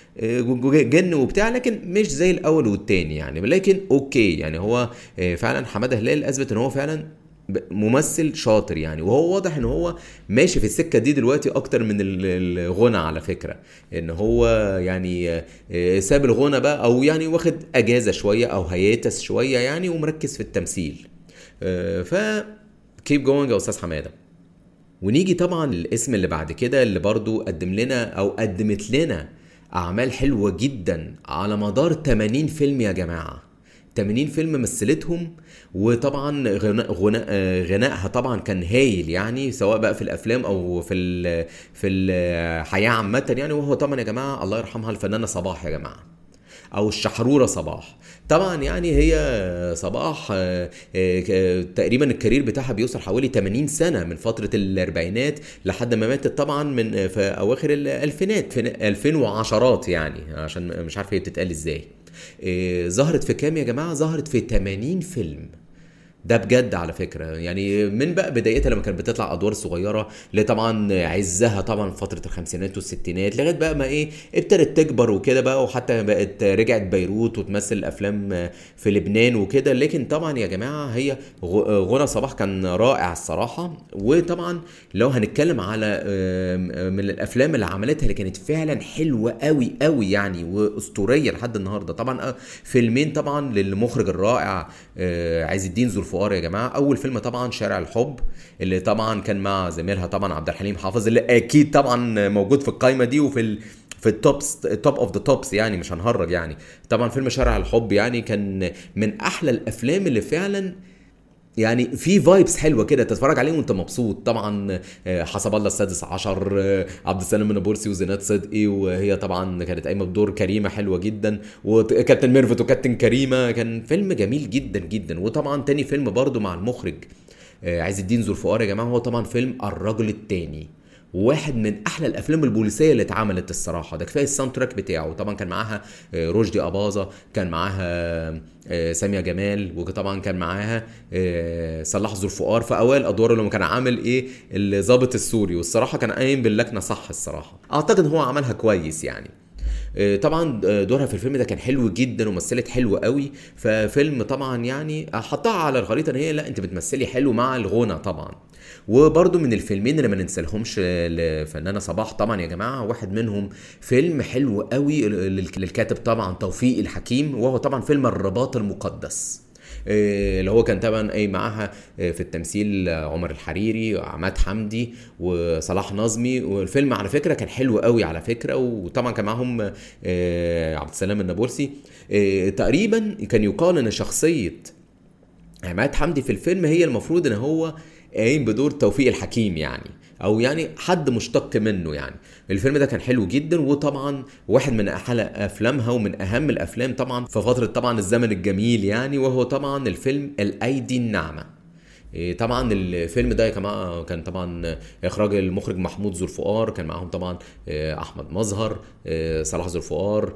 S1: جن وبتاع، لكن مش زي الاول والتاني يعني. لكن اوكي يعني هو فعلا حماده هلال اثبت ان هو فعلا ممثل شاطر يعني، وهو واضح ان هو ماشي في السكه دي دلوقتي اكتر من الغنى على فكره، ان هو يعني ساب الغنى بقى، او يعني واخد اجازه شويه او هياتس شويه يعني، ومركز في التمثيل. ف keep going يا استاذ حماده. ونيجي طبعا الاسم اللي بعد كده اللي برضو قدم لنا او قدمت لنا اعمال حلوه جدا على مدار 80 فيلم يا جماعه. 80 فيلم مثلتهم، وطبعا غنائها طبعا كان هايل يعني، سواء بقى في الافلام او في الحياه عامه يعني. وهو طبعا يا جماعه الله يرحمها الفنانه صباح يا جماعه، او الشحروره صباح. طبعا يعني هي صباح تقريبا الكارير بتاعها بيوصل حوالي 80 سنه، من فتره الاربعينات لحد ما ماتت طبعا من في اواخر الالفينات، في 2010 يعني، عشان مش عارف هي بتتقال ازاي. ظهرت في كام يا جماعة؟ ظهرت في 80 فيلم. ده بجد على فكرة، يعني من بقى بدايتها لما كانت بتطلع ادوار صغيرة، لطبعا عزها طبعا في فترة الخمسينات والستينات، لغاية بقى ما ايه ابتدت تكبر وكده بقى، وحتى بقت رجعت بيروت وتمثل افلام في لبنان وكده. لكن طبعا يا جماعة هي غنى صباح كان رائع الصراحة. وطبعا لو هنتكلم على من الافلام اللي عملتها اللي كانت فعلا حلوة قوي قوي يعني واسطورية لحد النهاردة، طبعا فيلمين طبعا للمخرج الرائع عز الدين ذو الفقار يا جماعه. اول فيلم طبعا شارع الحب، اللي طبعا كان مع زميلها طبعا عبد الحليم حافظ، اللي اكيد طبعا موجود في القائمه دي وفي في توب اوف ذا توبس، يعني مش هنهرج يعني. طبعا فيلم شارع الحب يعني كان من احلى الافلام اللي فعلا يعني في فايبس حلوه كده تتفرج عليه وانت مبسوط. طبعا حسب الله السادس عشر، عبد السلام النابلسي وزينات صدقي، وهي طبعا كانت قايمه بدور كريمه حلوه جدا، وكابتن ميرفت وكابتن كريمه. كان فيلم جميل جدا جدا. وطبعا تاني فيلم برضو مع المخرج عز الدين ذو الفقار يا جماعه، هو طبعا فيلم الرجل التاني، واحد من احلى الافلام البوليسيه اللي اتعملت الصراحه. ده كفايه الساوند تراك بتاعه. طبعا كان معاها رشدي اباظه، كان معاها ساميه جمال، وطبعا كان معاها صلاح ذو الفقار في اوائل ادواره لما كان عامل ايه الضابط السوري، والصراحه كان قايم باللكنه صح الصراحه. اعتقد ان هو عملها كويس يعني. طبعا دورها في الفيلم ده كان حلو جدا ومثلت حلو قوي. ففيلم طبعا يعني حطها على الخريطه ان هي لا انت بتمثلي حلو مع الغنى طبعا. وبرضو من الفيلمين اللي ما ننسالهمش لفنانه صباح طبعا يا جماعه، واحد منهم فيلم حلو قوي للكاتب طبعا توفيق الحكيم، وهو طبعا فيلم الرباط المقدس، اللي هو كان طبعا اي معاها في التمثيل عمر الحريري وعماد حمدي وصلاح نظمي. والفيلم على فكره كان حلو قوي على فكره. وطبعا كان معاهم عبد السلام النابلسي. تقريبا كان يقال ان شخصيه عماد حمدي في الفيلم هي المفروض ان هو قايم بدور توفيق الحكيم يعني، او يعني حد مشتق منه يعني. الفيلم ده كان حلو جدا، وطبعا واحد من احلى افلامها ومن اهم الافلام طبعا في فتره طبعا الزمن الجميل يعني، وهو طبعا الفيلم الايدي الناعمه. طبعا الفيلم ده كمان كان طبعا اخراج المخرج محمود ذو الفقار، كان معاهم طبعا احمد مظهر، صلاح ذو الفقار،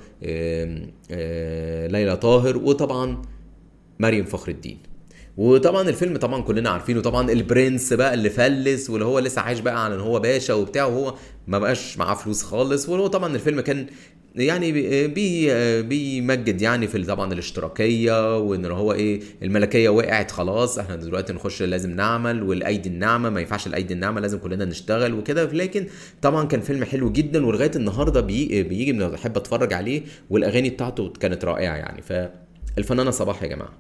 S1: ليلى طاهر، وطبعا مريم فخر الدين. وطبعا الفيلم طبعا كلنا عارفينه طبعا، البرنس بقى اللي فلس واللي هو لسه عايش بقى على ان هو باشا وبتاع، وهو ما بقاش معاه فلوس خالص. وهو طبعا الفيلم كان يعني بيمجد يعني في طبعا الاشتراكيه، وان هو ايه الملكيه وقعت خلاص، احنا دلوقتي نخش لازم نعمل، والايدي الناعمه ما ينفعش الايدي الناعمه لازم كلنا نشتغل وكده. لكن طبعا كان فيلم حلو جدا، ولغايه النهارده بيجي بحب اتفرج عليه، والاغاني بتاعته كانت رائعه يعني. فالفنانه صباح يا جماعه.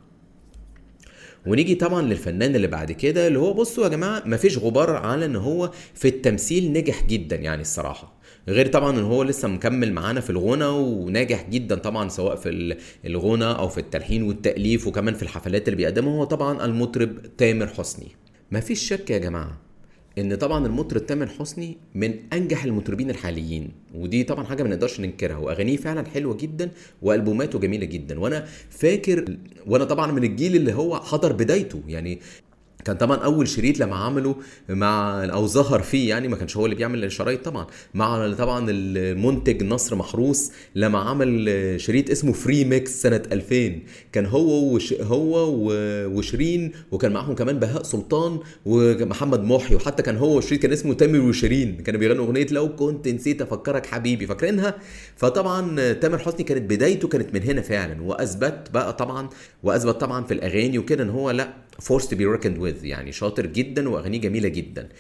S1: ونيجي طبعا للفنان اللي بعد كده، اللي هو بصوا يا جماعه مفيش غبار على ان هو في التمثيل نجح جدا يعني الصراحه، غير طبعا ان هو لسه مكمل معانا في الغنى وناجح جدا طبعا، سواء في الغنى او في التلحين والتاليف، وكمان في الحفلات اللي بيقدمها. هو طبعا المطرب تامر حسني. مفيش شك يا جماعه ان طبعا المطرب تامر حسني من انجح المطربين الحاليين، ودي طبعا حاجه ما نقدرش ننكرها، واغانيه فعلا حلوه جدا والبوماته جميله جدا. وانا فاكر، وانا طبعا من الجيل اللي هو حضر بدايته يعني، كان طبعا اول شريط لما عمله مع او ظهر فيه يعني، ما كانش هو اللي بيعمل الشرايط طبعا، مع طبعا المنتج نصر محروس لما عمل شريط اسمه فري ميكس سنه 2000. كان هو وشيرين، وكان معاهم كمان بهاء سلطان ومحمد محي، وحتى كان هو وشريط كان اسمه تامر وشيرين، كانوا بيغنوا اغنيه لو كنت نسيت افكرك حبيبي، فاكرينها؟ فطبعا تامر حسني كانت بدايته كانت من هنا فعلا، واثبت طبعا في الاغاني وكده ان هو لا forced to be reckoned with يعني، شاطر جدا واغانيه جميله جدا.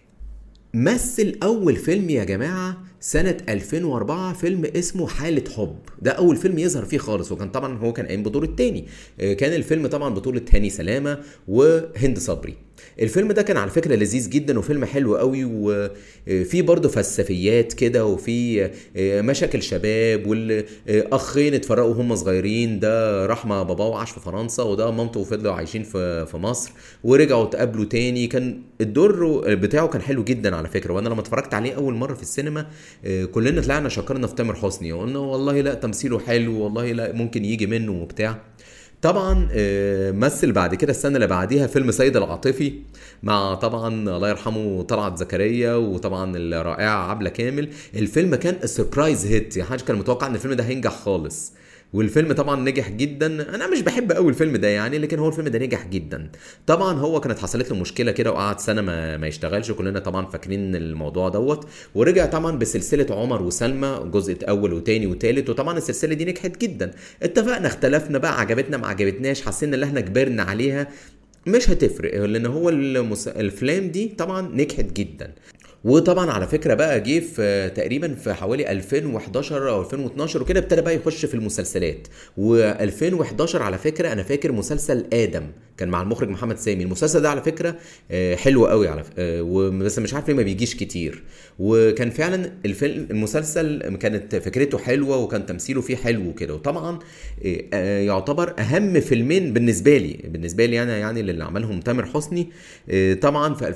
S1: مثل اول فيلم يا جماعه سنه 2004، فيلم اسمه حاله حب، ده اول فيلم يظهر فيه خالص، وكان طبعا هو كان قايم بدور التاني. كان الفيلم طبعا بطوله هاني سلامه وهند صبري. الفيلم ده كان على فكره لذيذ جدا وفيلم حلو قوي، وفي برضه فلسفيات كده، وفي مشاكل شباب، والاخين اتفرقوا هم صغيرين، ده راح مع باباه وعاش في فرنسا، وده مامته وفضلوا عايشين في مصر، ورجعوا اتقابلوا تاني. كان الدور بتاعه كان حلو جدا على فكره، وانا لما اتفرجت عليه اول مره في السينما كلنا طلعنا شكرنا في تامر حسني، وقلنا والله لا تمثيله حلو، والله لا ممكن يجي منه وبتاع. طبعا مثل بعد كده السنه اللي بعديها فيلم سيد العاطفي مع طبعا الله يرحمه طلعت زكريا، وطبعا الرائعه عبله كامل. الفيلم كان سربرايز هيت يعني، محدش كان متوقع ان الفيلم ده هينجح خالص. والفيلم طبعا نجح جدا. انا مش بحب قوي الفيلم ده يعني، لكن هو الفيلم ده نجح جدا. طبعا هو كانت حصلت له مشكله كده وقعد سنه ما يشتغلش، كلنا طبعا فاكرين الموضوع دوت. ورجع طبعا بسلسله عمر وسلمى، جزء اول وتاني وتالت، وطبعا السلسله دي نجحت جدا. اتفقنا اختلفنا بقى، عجبتنا ما عجبتناش، حسينا ان احنا كبرنا عليها، مش هتفرق، لان هو الافلام دي طبعا نجحت جدا. وطبعا على فكره بقى جه في تقريبا في حوالي 2011 او 2012 وكده ابتدى بقى يخش في المسلسلات. و2011 على فكره انا فاكر مسلسل ادم كان مع المخرج محمد سامي. المسلسل ده على فكره حلو قوي على بس مش عارف ليه ما بيجيش كتير. وكان فعلا المسلسل كانت فكرته حلوه وكان تمثيله فيه حلو وكده. وطبعا يعتبر اهم فيلمين بالنسبه لي انا يعني اللي عملهم تامر حسني طبعا في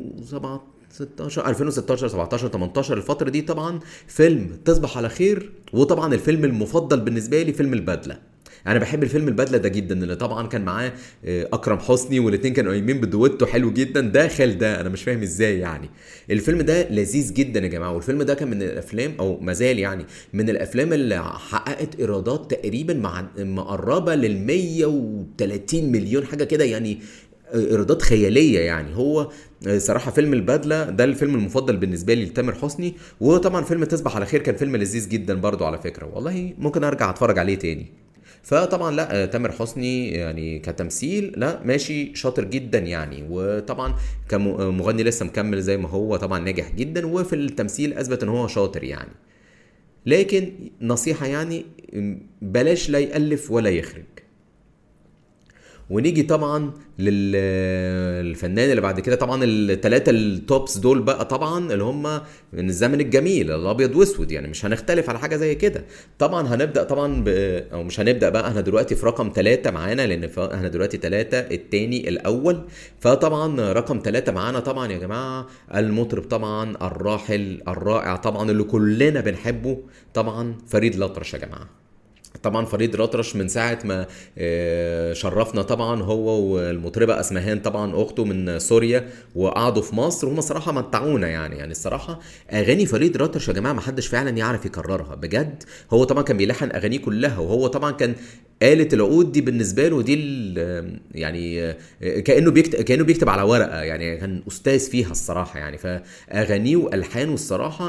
S1: 2016 17 18 الفتره دي، طبعا فيلم تصبح على خير، وطبعا الفيلم المفضل بالنسبه لي فيلم البدله. انا بحب الفيلم البدله ده جدا، اللي طبعا كان معاه اكرم حسني، والاثنين كانوا قايمين بدويتو حلو جدا. ده خال ده، انا مش فاهم ازاي يعني. الفيلم ده لذيذ جدا يا جماعه. والفيلم ده كان من الافلام او مازال يعني من الافلام اللي حققت ايرادات تقريبا مقربه لل 130 مليون حاجه كده يعني، ايرادات خياليه يعني. هو صراحه فيلم البدله ده الفيلم المفضل بالنسبه لي لتامر حسني. وطبعا فيلم تصبح على خير كان فيلم لذيذ جدا برضو على فكره، والله ممكن ارجع اتفرج عليه تاني. فطبعا لا تامر حسني يعني كتمثيل لا ماشي شاطر جدا يعني. وطبعا كمغني لسه مكمل زي ما هو، طبعا ناجح جدا، وفي التمثيل اثبت ان هو شاطر يعني. لكن نصيحه يعني بلاش لا يألف ولا يخرج. ونيجي طبعا للفنان اللي بعد كده، طبعا الثلاثه التوبس دول بقى طبعا اللي هم من الزمن الجميل الابيض واسود يعني، مش هنختلف على حاجه زي كده. طبعا هنبدا طبعا او مش هنبدا بقى، احنا دلوقتي في رقم 3 معانا، لان احنا دلوقتي 3 الثاني الاول. فطبعا رقم 3 معانا طبعا يا جماعه المطرب طبعا الراحل الرائع طبعا اللي كلنا بنحبه، طبعا فريد الأطرش يا جماعه. طبعا فريد الأطرش من ساعة ما شرفنا طبعا هو والمطربة أسمهان طبعا أخته من سوريا، وقعدوا في مصر، وهم صراحة متعونا يعني الصراحة أغاني فريد الأطرش يا جماعة ما حدش فعلا يعرف يكررها بجد. هو طبعا كان بيلحن أغانيه كلها، وهو طبعا كان آلة العود دي بالنسبة له دي يعني كأنه بيكتب على ورقة يعني، كان أستاذ فيها الصراحة يعني. فأغانيه وألحانه الصراحة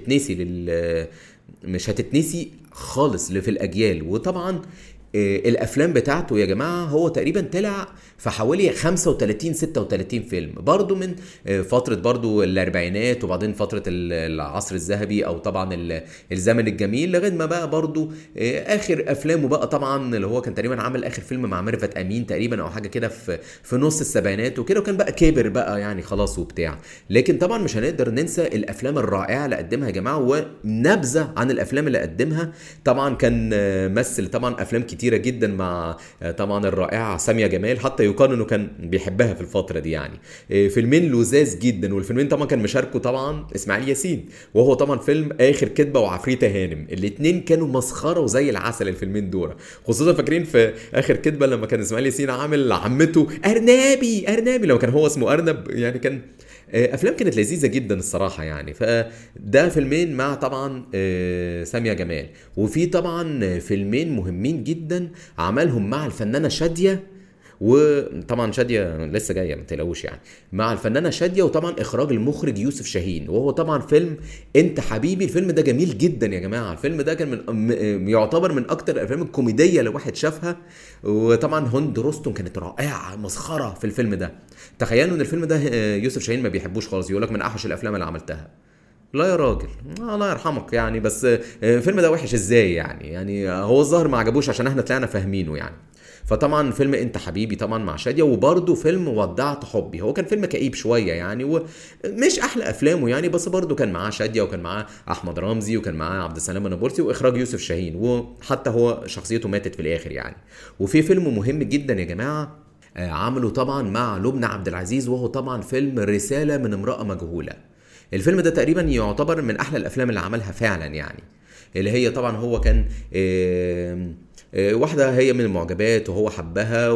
S1: مش هتتنسي خالص اللي في الاجيال. وطبعا الافلام بتاعته يا جماعه هو تقريبا طلع في حوالي 35 36 فيلم، برضو من فتره برضو الاربعينات، وبعدين فتره العصر الذهبي او طبعا الزمن الجميل، لغايه ما بقى برضو اخر افلامه بقى طبعا اللي هو كان تقريبا عمل اخر فيلم مع ميرفت امين تقريبا او حاجه كده في نص السبعينات وكده، وكان بقى كبر بقى يعني خلاص وبتاع. لكن طبعا مش هنقدر ننسى الافلام الرائعه اللي قدمها يا جماعه، ونبذه عن الافلام اللي قدمها. طبعا كان مثل طبعا افلام كتيره جدا مع طبعا الرائعه ساميه جمال، حتى يقال انه كان بيحبها في الفتره دي يعني. فيلمين لذاذ جدا، والفيلمين طبعا كان مشاركه طبعا اسماعيل ياسين، وهو طبعا فيلم اخر كدبه وعفريته هانم. الاثنين كانوا مسخره وزي العسل الفيلمين دول، خصوصا فاكرين في اخر كدبه لما كان اسماعيل ياسين عامل عمته ارنبي لما كان هو اسمه ارنب يعني. كان افلام كانت لذيذه جدا الصراحه يعني. فده فيلمين مع طبعا ساميه جمال. وفي طبعا فيلمين مهمين جدا عملهم مع الفنانه شاديه، وطبعا شاديه لسه جايه ما تقلقوش يعني، مع الفنانه شاديه، وطبعا اخراج المخرج يوسف شاهين، وهو طبعا فيلم انت حبيبي. الفيلم ده جميل جدا يا جماعه. الفيلم ده كان يعتبر من اكتر الافلام الكوميديه اللي واحد شافها. وطبعا هند رستم كانت رائعه مسخره في الفيلم ده. تخيلوا ان الفيلم ده يوسف شاهين ما بيحبوش خالص، يقول لك من اوحش الافلام اللي عملتها. لا يا راجل الله يرحمك يعني، بس الفيلم ده وحش ازاي يعني هو الظاهر ما عجبوش عشان احنا طلعنا فاهمينه يعني. فطبعا فيلم انت حبيبي طبعا مع شاديه، وبرده فيلم ودعت حبي، هو كان فيلم كئيب شويه يعني ومش احلى افلامه يعني، بس برده كان معاه شاديه وكان معاه احمد رمزي وكان معاه عبد السلام النابلسي واخراج يوسف شاهين، وحتى هو شخصيته ماتت في الاخر يعني. وفي فيلم مهم جدا يا جماعه عمله طبعا مع لبنى عبد العزيز، وهو طبعا فيلم رساله من امراه مجهوله. الفيلم ده تقريبا يعتبر من احلى الافلام اللي عملها فعلا يعني، اللي هي طبعا هو كان واحدة هي من المعجبات وهو حبها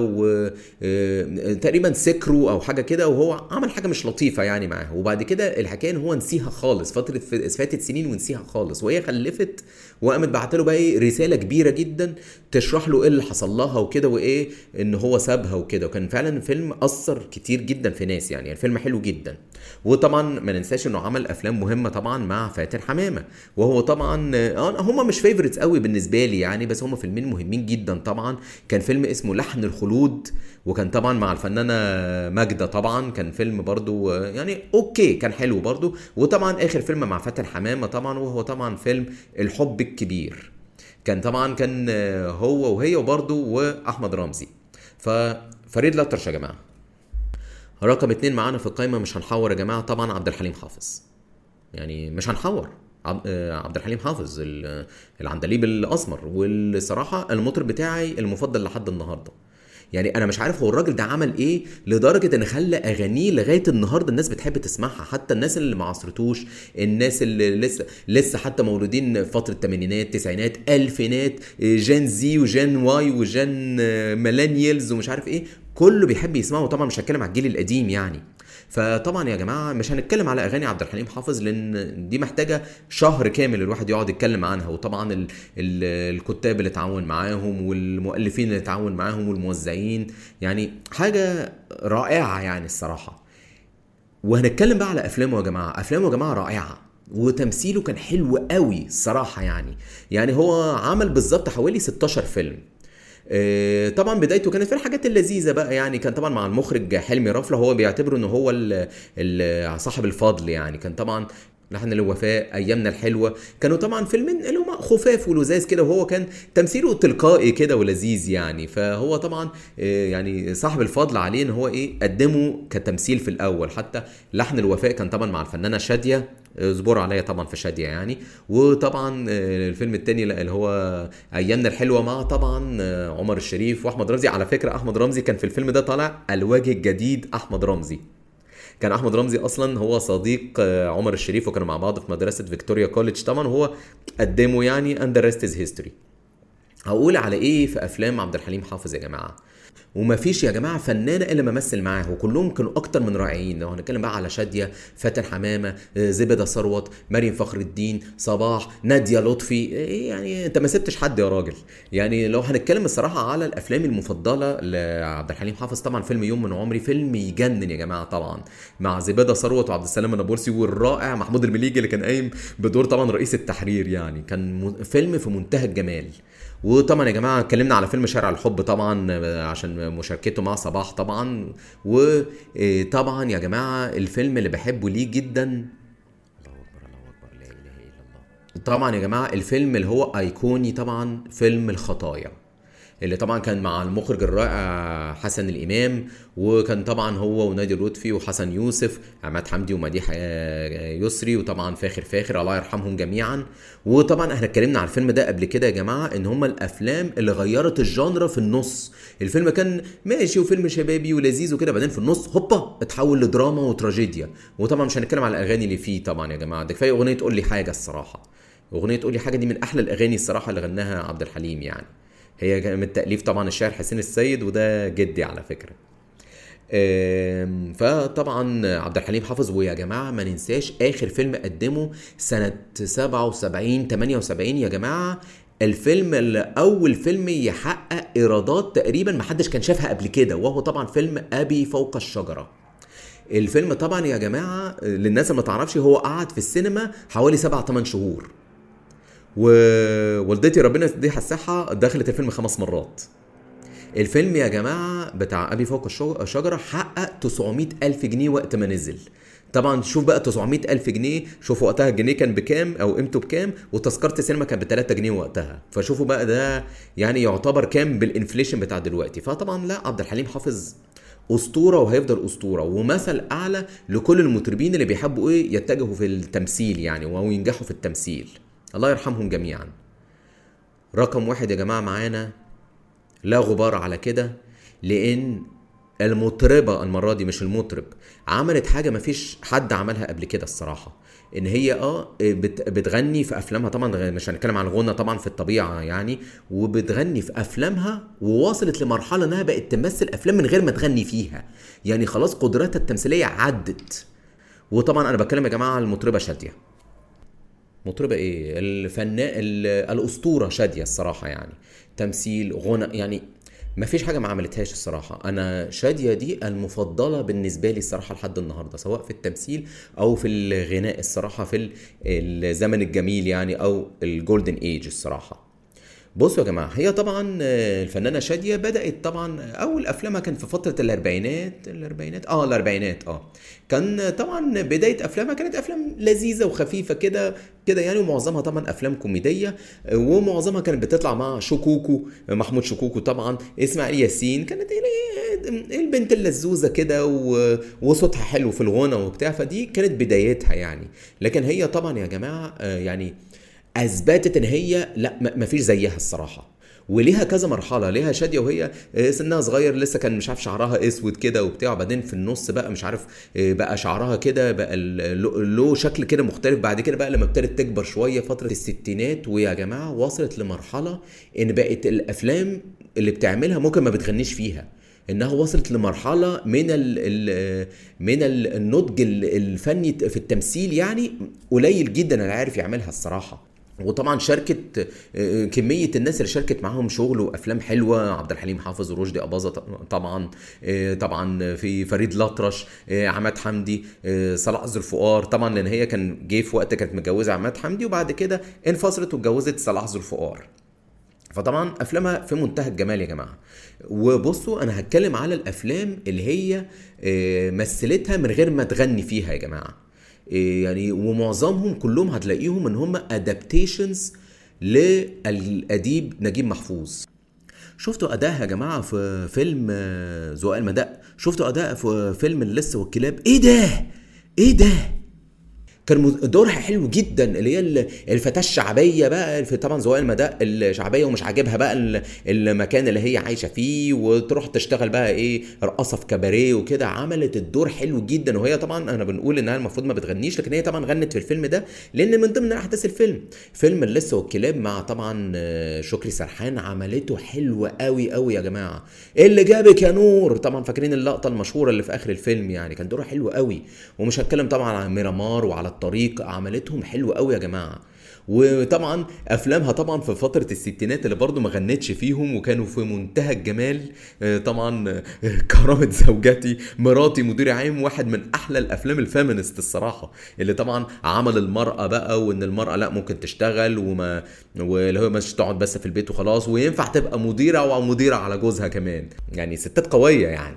S1: وتقريبا سكروا او حاجة كده، وهو عمل حاجة مش لطيفة يعني معاها، وبعد كده الحكاية ان هو نسيها خالص، فترة فاتت سنين ونسيها خالص، وهي خلفت وقامت بعت له بقى ايه رسالة كبيرة جدا تشرح له ايه اللي حصل لها وكده، وايه ان هو سابها وكده. وكان فعلا فيلم اثر كتير جدا في ناس يعني الفيلم حلو جدا. وطبعا ما ننساش انه عمل افلام مهمة طبعا مع فاتن حمامة، وهو طبعا هم مش فيفورتس قوي بالنسبة لي يعني، بس هم فيلمين مهمين جدا طبعا. كان فيلم اسمه لحن الخلود، وكان طبعا مع الفنانة ماجدة، طبعا كان فيلم برضو يعني اوكي كان حلو برضو. وطبعا اخر فيلم مع فاتن حمامة طبعا وهو طبعا فيلم الحب الكبير، كان طبعا كان هو وهي وبرضو واحمد رمزي. ففريد الأطرش يا جماعة. رقم 2 معانا في القائمة، مش هنحور يا جماعة، طبعا عبد الحليم حافظ. يعني مش هنحور، عبد الحليم حافظ العندليب الاسمر، والصراحه المطرب بتاعي المفضل لحد النهارده. يعني انا مش عارف هو الراجل ده عمل ايه لدرجه ان خلى اغانيه لغايه النهارده الناس بتحب تسمعها، حتى الناس اللي ما عصرتوش، الناس اللي لسه حتى مولودين في فتره الثمانينات التسعينات الفينات، جين زي وجين واي وجين ميلينيالز ومش عارف ايه، كله بيحب يسمعه. طبعا مش هتكلم على الجيل القديم يعني. فطبعا يا جماعه مش هنتكلم على اغاني عبد الحليم حافظ لان دي محتاجه شهر كامل الواحد يقعد يتكلم عنها. وطبعا الكتاب اللي اتعاون معاهم والمؤلفين اللي اتعاون معاهم والموزعين، يعني حاجه رائعه يعني الصراحه. وهنتكلم بقى على افلامه يا جماعه. افلامه يا جماعه رائعه، وتمثيله كان حلو قوي الصراحه يعني هو عمل بالظبط حوالي 16 فيلم. طبعا بدايته كانت في الحاجات اللذيذه بقى يعني. كان طبعا مع المخرج حلمي رفله، هو بيعتبره انه هو صاحب الفضل يعني. كان طبعا لحن الوفاء، ايامنا الحلوه، كانوا طبعا فيلمين اللي هم خفاف ولذاذ كده، وهو كان تمثيله تلقائي كده ولذيذ يعني. فهو طبعا يعني صاحب الفضل عليه ان هو ايه قدمه كتمثيل في الاول. حتى لحن الوفاء كان طبعا مع الفنانه شاديه، اصبروا عليا طبعا في شاديه يعني. وطبعا الفيلم التاني اللي هو ايامنا الحلوه مع طبعا عمر الشريف واحمد رمزي. على فكره احمد رمزي كان في الفيلم ده طالع الوجه الجديد. احمد رمزي كان احمد رمزي اصلا هو صديق عمر الشريف، وكانوا مع بعض في مدرسه فيكتوريا كوليدج طبعا، وهو قدمه يعني and the rest is history. هقول على ايه في افلام عبد الحليم حافظ يا جماعه؟ ومفيش يا جماعه فنانه الا ما مثل معاه، وكلهم كانوا اكتر من رائعين. لو هنتكلم بقى على شاديه، فاتن حمامه، زبده ثروت، مريم فخر الدين، صباح، ناديه لطفي، يعني انت ما سبتش حد يا راجل. يعني لو هنتكلم الصراحه على الافلام المفضله لعبد الحليم حافظ، طبعا فيلم يوم من عمري فيلم يجنن يا جماعه طبعا، مع زبده ثروت وعبد السلام النابلسي والرائع محمود المليجي اللي كان قايم بدور طبعا رئيس التحرير يعني. كان فيلم في منتهى الجمال. وطبعا يا جماعه اتكلمنا على فيلم شارع الحب طبعا عشان مشاركته مع صباح طبعا. وطبعا يا جماعه الفيلم اللي بحبه ليه جدا، الله اكبر الله اكبر لا اله الا الله، طبعا يا جماعه الفيلم اللي هو ايقوني طبعا، فيلم الخطايا، اللي طبعا كان مع المخرج الرائع حسن الامام، وكان طبعا هو ونادي اللطفي وحسن يوسف، عماد حمدي ومديح يسري، وطبعا فاخر الله يرحمهم جميعا. وطبعا احنا اتكلمنا على الفيلم ده قبل كده يا جماعه، ان هما الافلام اللي غيرت الجانرا في النص. الفيلم كان ماشي وفيلم شبابي ولذيذ وكده، بعدين في النص هوبا اتحول لدراما وتراجيديا. وطبعا مش هنتكلم على الاغاني اللي فيه طبعا يا جماعه، ده كفايه اغنيه تقول لي حاجه الصراحه. اغنيه تقول لي حاجه دي من احلى الاغاني الصراحه اللي غناها عبد الحليم يعني. هي من تأليف طبعا الشاعر حسين السيد، وده جدي على فكرة. فطبعا عبد الحليم حافظ. ويا جماعة ما ننساش آخر فيلم قدمه سنة 77 78 يا جماعة، الفيلم اللي أول فيلم يحقق إيرادات تقريبا محدش كان شافها قبل كده، وهو طبعا فيلم أبي فوق الشجرة. الفيلم طبعا يا جماعة للناس اللي ما تعرفش، هو قعد في السينما حوالي 7-8 شهور، ووالدتي ربنا يديها الصحة دخلت الفيلم 5 مرات. الفيلم يا جماعة بتاع أبي فوق الشجرة حقق 900 ألف جنيه وقت ما نزل. طبعا شوف بقى 900 ألف جنيه، شوفوا وقتها الجنيه كان بكام أو قيمته بكام، وتذكرة السينما كانت ب3 جنيه وقتها، فشوفوا بقى ده يعني يعتبر كام بالإنفليشن بتاع دلوقتي. فطبعا لا، عبد الحليم حافظ أسطورة وهيفضل أسطورة ومثل أعلى لكل المطربين اللي بيحبوا إيه يتجهوا في التمثيل يعني، وهو ينجحوا في التمثيل. الله يرحمهم جميعا. رقم 1 يا جماعة معانا لا غبار على كده، لأن المطربة المرة دي مش المطرب، عملت حاجة مفيش حد عملها قبل كده الصراحة. ان هي بتغني في افلامها طبعا، مش هنتكلم عن الغنى طبعا في الطبيعة يعني، وبتغني في افلامها ووصلت لمرحلة انها بقت تمثل افلام من غير ما تغني فيها، يعني خلاص قدراتها التمثيلية عدت. وطبعا انا بتكلم يا جماعة على المطربة شادية. مطربة ايه، الاسطورة شادية الصراحة يعني. تمثيل، غنى يعني، ما فيش حاجة ما عملتهاش الصراحة. انا شادية دي المفضلة بالنسبة لي الصراحة لحد النهاردة، سواء في التمثيل او في الغناء الصراحة، في الزمن الجميل يعني، او الجولدن ايج الصراحة. بصوا يا جماعة، هي طبعا الفنانة شادية بدأت طبعا أول أفلامها كان في فترة الأربعينات. كان طبعا بداية أفلامها كانت أفلام لذيذة وخفيفة كده كده يعني، ومعظمها طبعا أفلام كوميدية، ومعظمها كانت بتطلع مع شكوكو، محمود شكوكو طبعا، إسماعيل ياسين. كانت البنت اللزوزة كده وصوتها حلو في الغنى وبتاع، فدي كانت بدايتها يعني. لكن هي طبعا يا جماعة يعني اثبتت ان هي لا، ما فيش زيها الصراحه. وليها كذا مرحله ليها شاديه، وهي سنها صغير لسه، كان مش عارف شعرها اسود كده وبتاع، وبعدين في النص بقى مش عارف بقى شعرها كده بقى له شكل كده مختلف. بعد كده بقى لما ابتدت تكبر شويه فتره الستينات، ويا جماعه وصلت لمرحله ان بقت الافلام اللي بتعملها ممكن ما بتغنيش فيها، انها وصلت لمرحله من النضج الفني في التمثيل يعني، قليل جدا اللي عارف يعملها الصراحه. وطبعا شاركت كمية الناس اللي شاركت معاهم شغل وافلام حلوة، عبد الحليم حافظ ورشدي أباظة طبعا، طبعا في فريد الأطرش، عماد حمدي، صلاح ذو الفقار طبعا، لان هي كان جه في وقت كانت متجوزة عماد حمدي، وبعد كده انفصلت واتجوزت صلاح ذو الفقار. فطبعا افلامها في منتهى الجمال يا جماعه. وبصوا انا هتكلم على الافلام اللي هي مثلتها من غير ما تغني فيها يا جماعه، يعني ومعظمهم كلهم هتلاقيهم ان هم ادابتيشنز للاديب نجيب محفوظ. شفتوا اداءها يا جماعه في فيلم ذوقان المدق؟ شفتوا اداء في فيلم اللص والكلاب؟ ايه ده، ايه ده، كان دورها حلو جدا، اللي هي الفتاة الشعبية بقى، في طبعا زوال المداء الشعبية، ومش عاجبها بقى المكان اللي هي عايشة فيه، وتروح تشتغل بقى ايه رقصة في كباريه وكده. عملت الدور حلو جدا، وهي طبعا انا بنقول انها المفروض ما بتغنيش، لكن هي طبعا غنت في الفيلم ده، لان من ضمن احداث الفيلم فيلم اللص والكلاب مع طبعا شكري سرحان. عملته حلو قوي قوي يا جماعة. إيه اللي جابك يا نور، طبعا فاكرين اللقطة المشهورة اللي في اخر الفيلم يعني، كان دورها حلو قوي. ومش هتكلم طبعا عن ميرامار وعلى الطريق، عملتهم حلو قوي يا جماعه. وطبعا افلامها طبعا في فتره الستينات اللي برضو ما غنتش فيهم وكانوا في منتهى الجمال، طبعا كرامه زوجتي، مراتي، مدير عام، واحد من احلى الافلام الفيمينست الصراحه، اللي طبعا عمل المراه بقى، وان المراه لا ممكن تشتغل، واللي هو مش تقعد بس في البيت وخلاص، وينفع تبقى مديره ومديره على جوزها كمان، يعني ستات قويه يعني.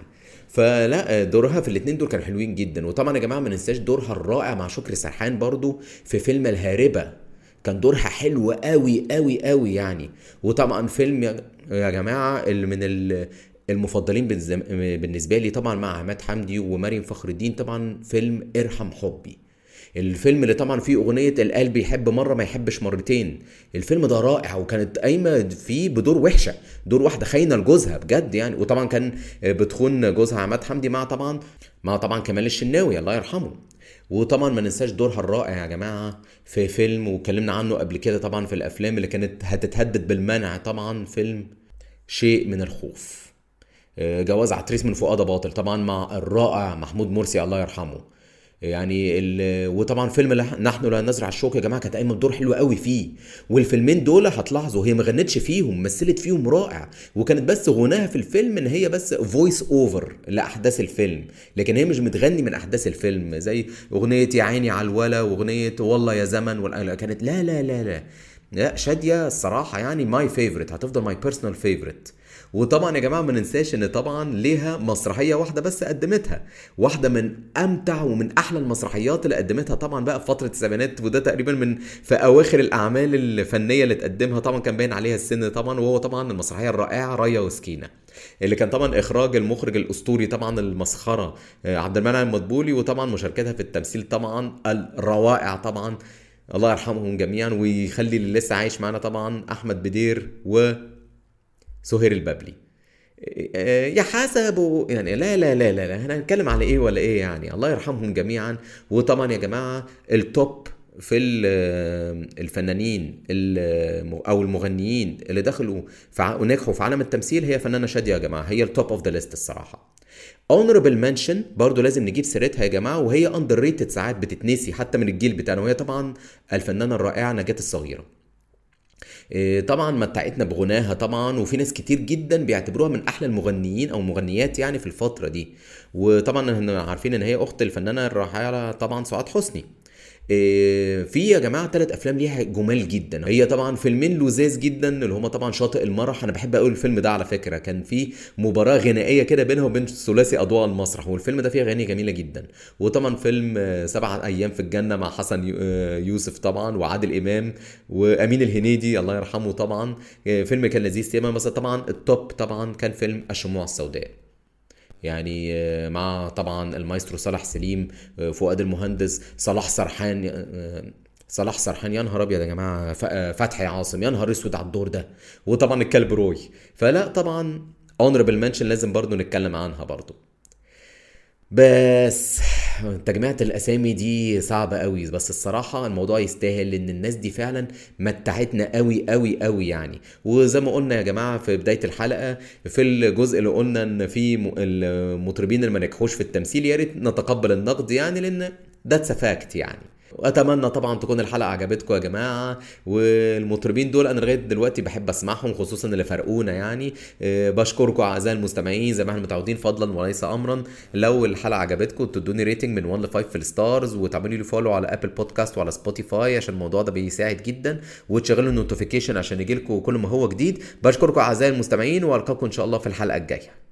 S1: فلا دورها في الاتنين دول كانوا حلوين جدا. وطبعا يا جماعه ما ننساش دورها الرائع مع شكري سرحان برضو في فيلم الهاربه، كان دورها حلو قوي قوي قوي يعني. وطبعا فيلم يا جماعه اللي من المفضلين بالنسبه لي طبعا مع عماد حمدي ومريم فخر الدين، طبعا فيلم ارحم حبي، الفيلم اللي طبعا فيه اغنيه القلب يحب مره ما يحبش مرتين. الفيلم ده رائع، وكانت قايمه فيه بدور وحشه، دور واحده خاينه لجوزها بجد يعني. وطبعا كان بتخون جوزها عماد حمدي مع طبعا كمال الشناوي الله يرحمه. وطبعا ما ننساش دورها الرائع يا جماعه في فيلم واتكلمنا عنه قبل كده طبعا، في الافلام اللي كانت هتتهدد بالمنع، طبعا فيلم شيء من الخوف، جواز عتريس من فؤاد باطل طبعا مع الرائع محمود مرسي الله يرحمه يعني. وطبعا فيلم نحن لا نزرع الشوك يا جماعه، كانت قايمه بدور حلو قوي فيه. والفيلمين دول هتلاحظوا هي ما غنتش فيهم، مثلت فيهم رائع، وكانت بس غناها في الفيلم ان هي بس فويس اوفر لاحداث الفيلم، لكن هي مش بتغني من احداث الفيلم، زي اغنيه يا عيني على الولا واغنيه والله يا زمن كانت لا لا لا لا لا. شاديه الصراحه يعني ماي فيفورت، هتفضل ماي بيرسونال فيفورت. وطبعا يا جماعه ما ننساش ان طبعا ليها مسرحيه واحده بس قدمتها، واحده من امتع ومن احلى المسرحيات اللي قدمتها طبعا بقى في فتره السبعينات، وده تقريبا من في اواخر الاعمال الفنيه اللي تقدمها، طبعا كان باين عليها السن طبعا، وهو طبعا المسرحيه الرائعه ريا وسكينه، اللي كان طبعا اخراج المخرج الاسطوري طبعا المسخره عبد المنعم مدبولي، وطبعا مشاركتها في التمثيل طبعا الروائع طبعا، الله يرحمهم جميعا ويخلي اللي لسه عايش معانا طبعا احمد بدير وسهير البابلي. يا حسب يعني، لا لا لا لا لا، احنا هنتكلم على ايه ولا ايه يعني، الله يرحمهم جميعا. وطبعا يا جماعة التوب في الفنانين او المغنيين اللي دخلوا ونجحوا في عالم التمثيل، هي فنانة شادية يا جماعة، هي التوب اوف ذا ليست الصراحة. honorable mention برضو لازم نجيب سيرتها يا جماعة، وهي underrated ساعات بتتنسي حتى من الجيل بتاعنا، وهي طبعا الفنانة الرائعة نجاة الصغيرة. طبعا متعتنا بغناها طبعا، وفي ناس كتير جدا بيعتبروها من احلى المغنيين او مغنيات يعني في الفتره دي. وطبعا احنا عارفين ان هي اخت الفنانه الراحله طبعا سعاد حسني. في يا جماعه 3 افلام ليها جمال جدا، هي طبعا فيلمين لذاذ جدا اللي هما طبعا شاطئ المرح، انا بحب قوي الفيلم ده على فكره، كان في مباراه غنائيه كده بينها وبين ثلاثي اضواء المسرح، والفيلم ده فيه اغاني جميله جدا. وطبعا فيلم 7 ايام في الجنه مع حسن يوسف طبعا وعادل امام وامين الهنيدي الله يرحمه طبعا. فيلم كان لذيذ تماما. بس طبعا التوب طبعا كان فيلم الشموع السوداء، يعني مع طبعا المايسترو صالح سليم، فؤاد المهندس، صلاح سرحان. صلاح سرحان يا نهار ابيض يا جماعه، فتحي عاصم يا نهار اسود على الدور ده، وطبعا الكلب روي. فلا طبعا اونربل منشن لازم برضو نتكلم عنها برضو. بس تجميعة الاسامي دي صعبة قوي، بس الصراحة الموضوع يستاهل لان الناس دي فعلا متعتنا قوي قوي قوي يعني. وزي ما قلنا يا جماعة في بداية الحلقة في الجزء اللي قلنا ان في المطربين اللي ما نجحوش في التمثيل، يا ريت نتقبل النقد يعني، لان that's a fact يعني. واتمنى طبعا تكون الحلقه عجبتكم يا جماعه. والمطربين دول انا لغايه دلوقتي بحب اسمعهم، خصوصا اللي فرقونا يعني. بشكركم اعزائي المستمعين زي ما احنا متعودين، فضلا وليس امرا لو الحلقه عجبتكم تدوني ريتنج من 1 ل 5 في الستارز، وتعملوا لي فولو على ابل بودكاست وعلى سبوتيفاي عشان الموضوع ده بيساعد جدا، وتشغلوا النوتيفيكيشن عشان يجيلكم كل ما هو جديد. بشكركم اعزائي المستمعين، والقاكم ان شاء الله في الحلقه الجايه.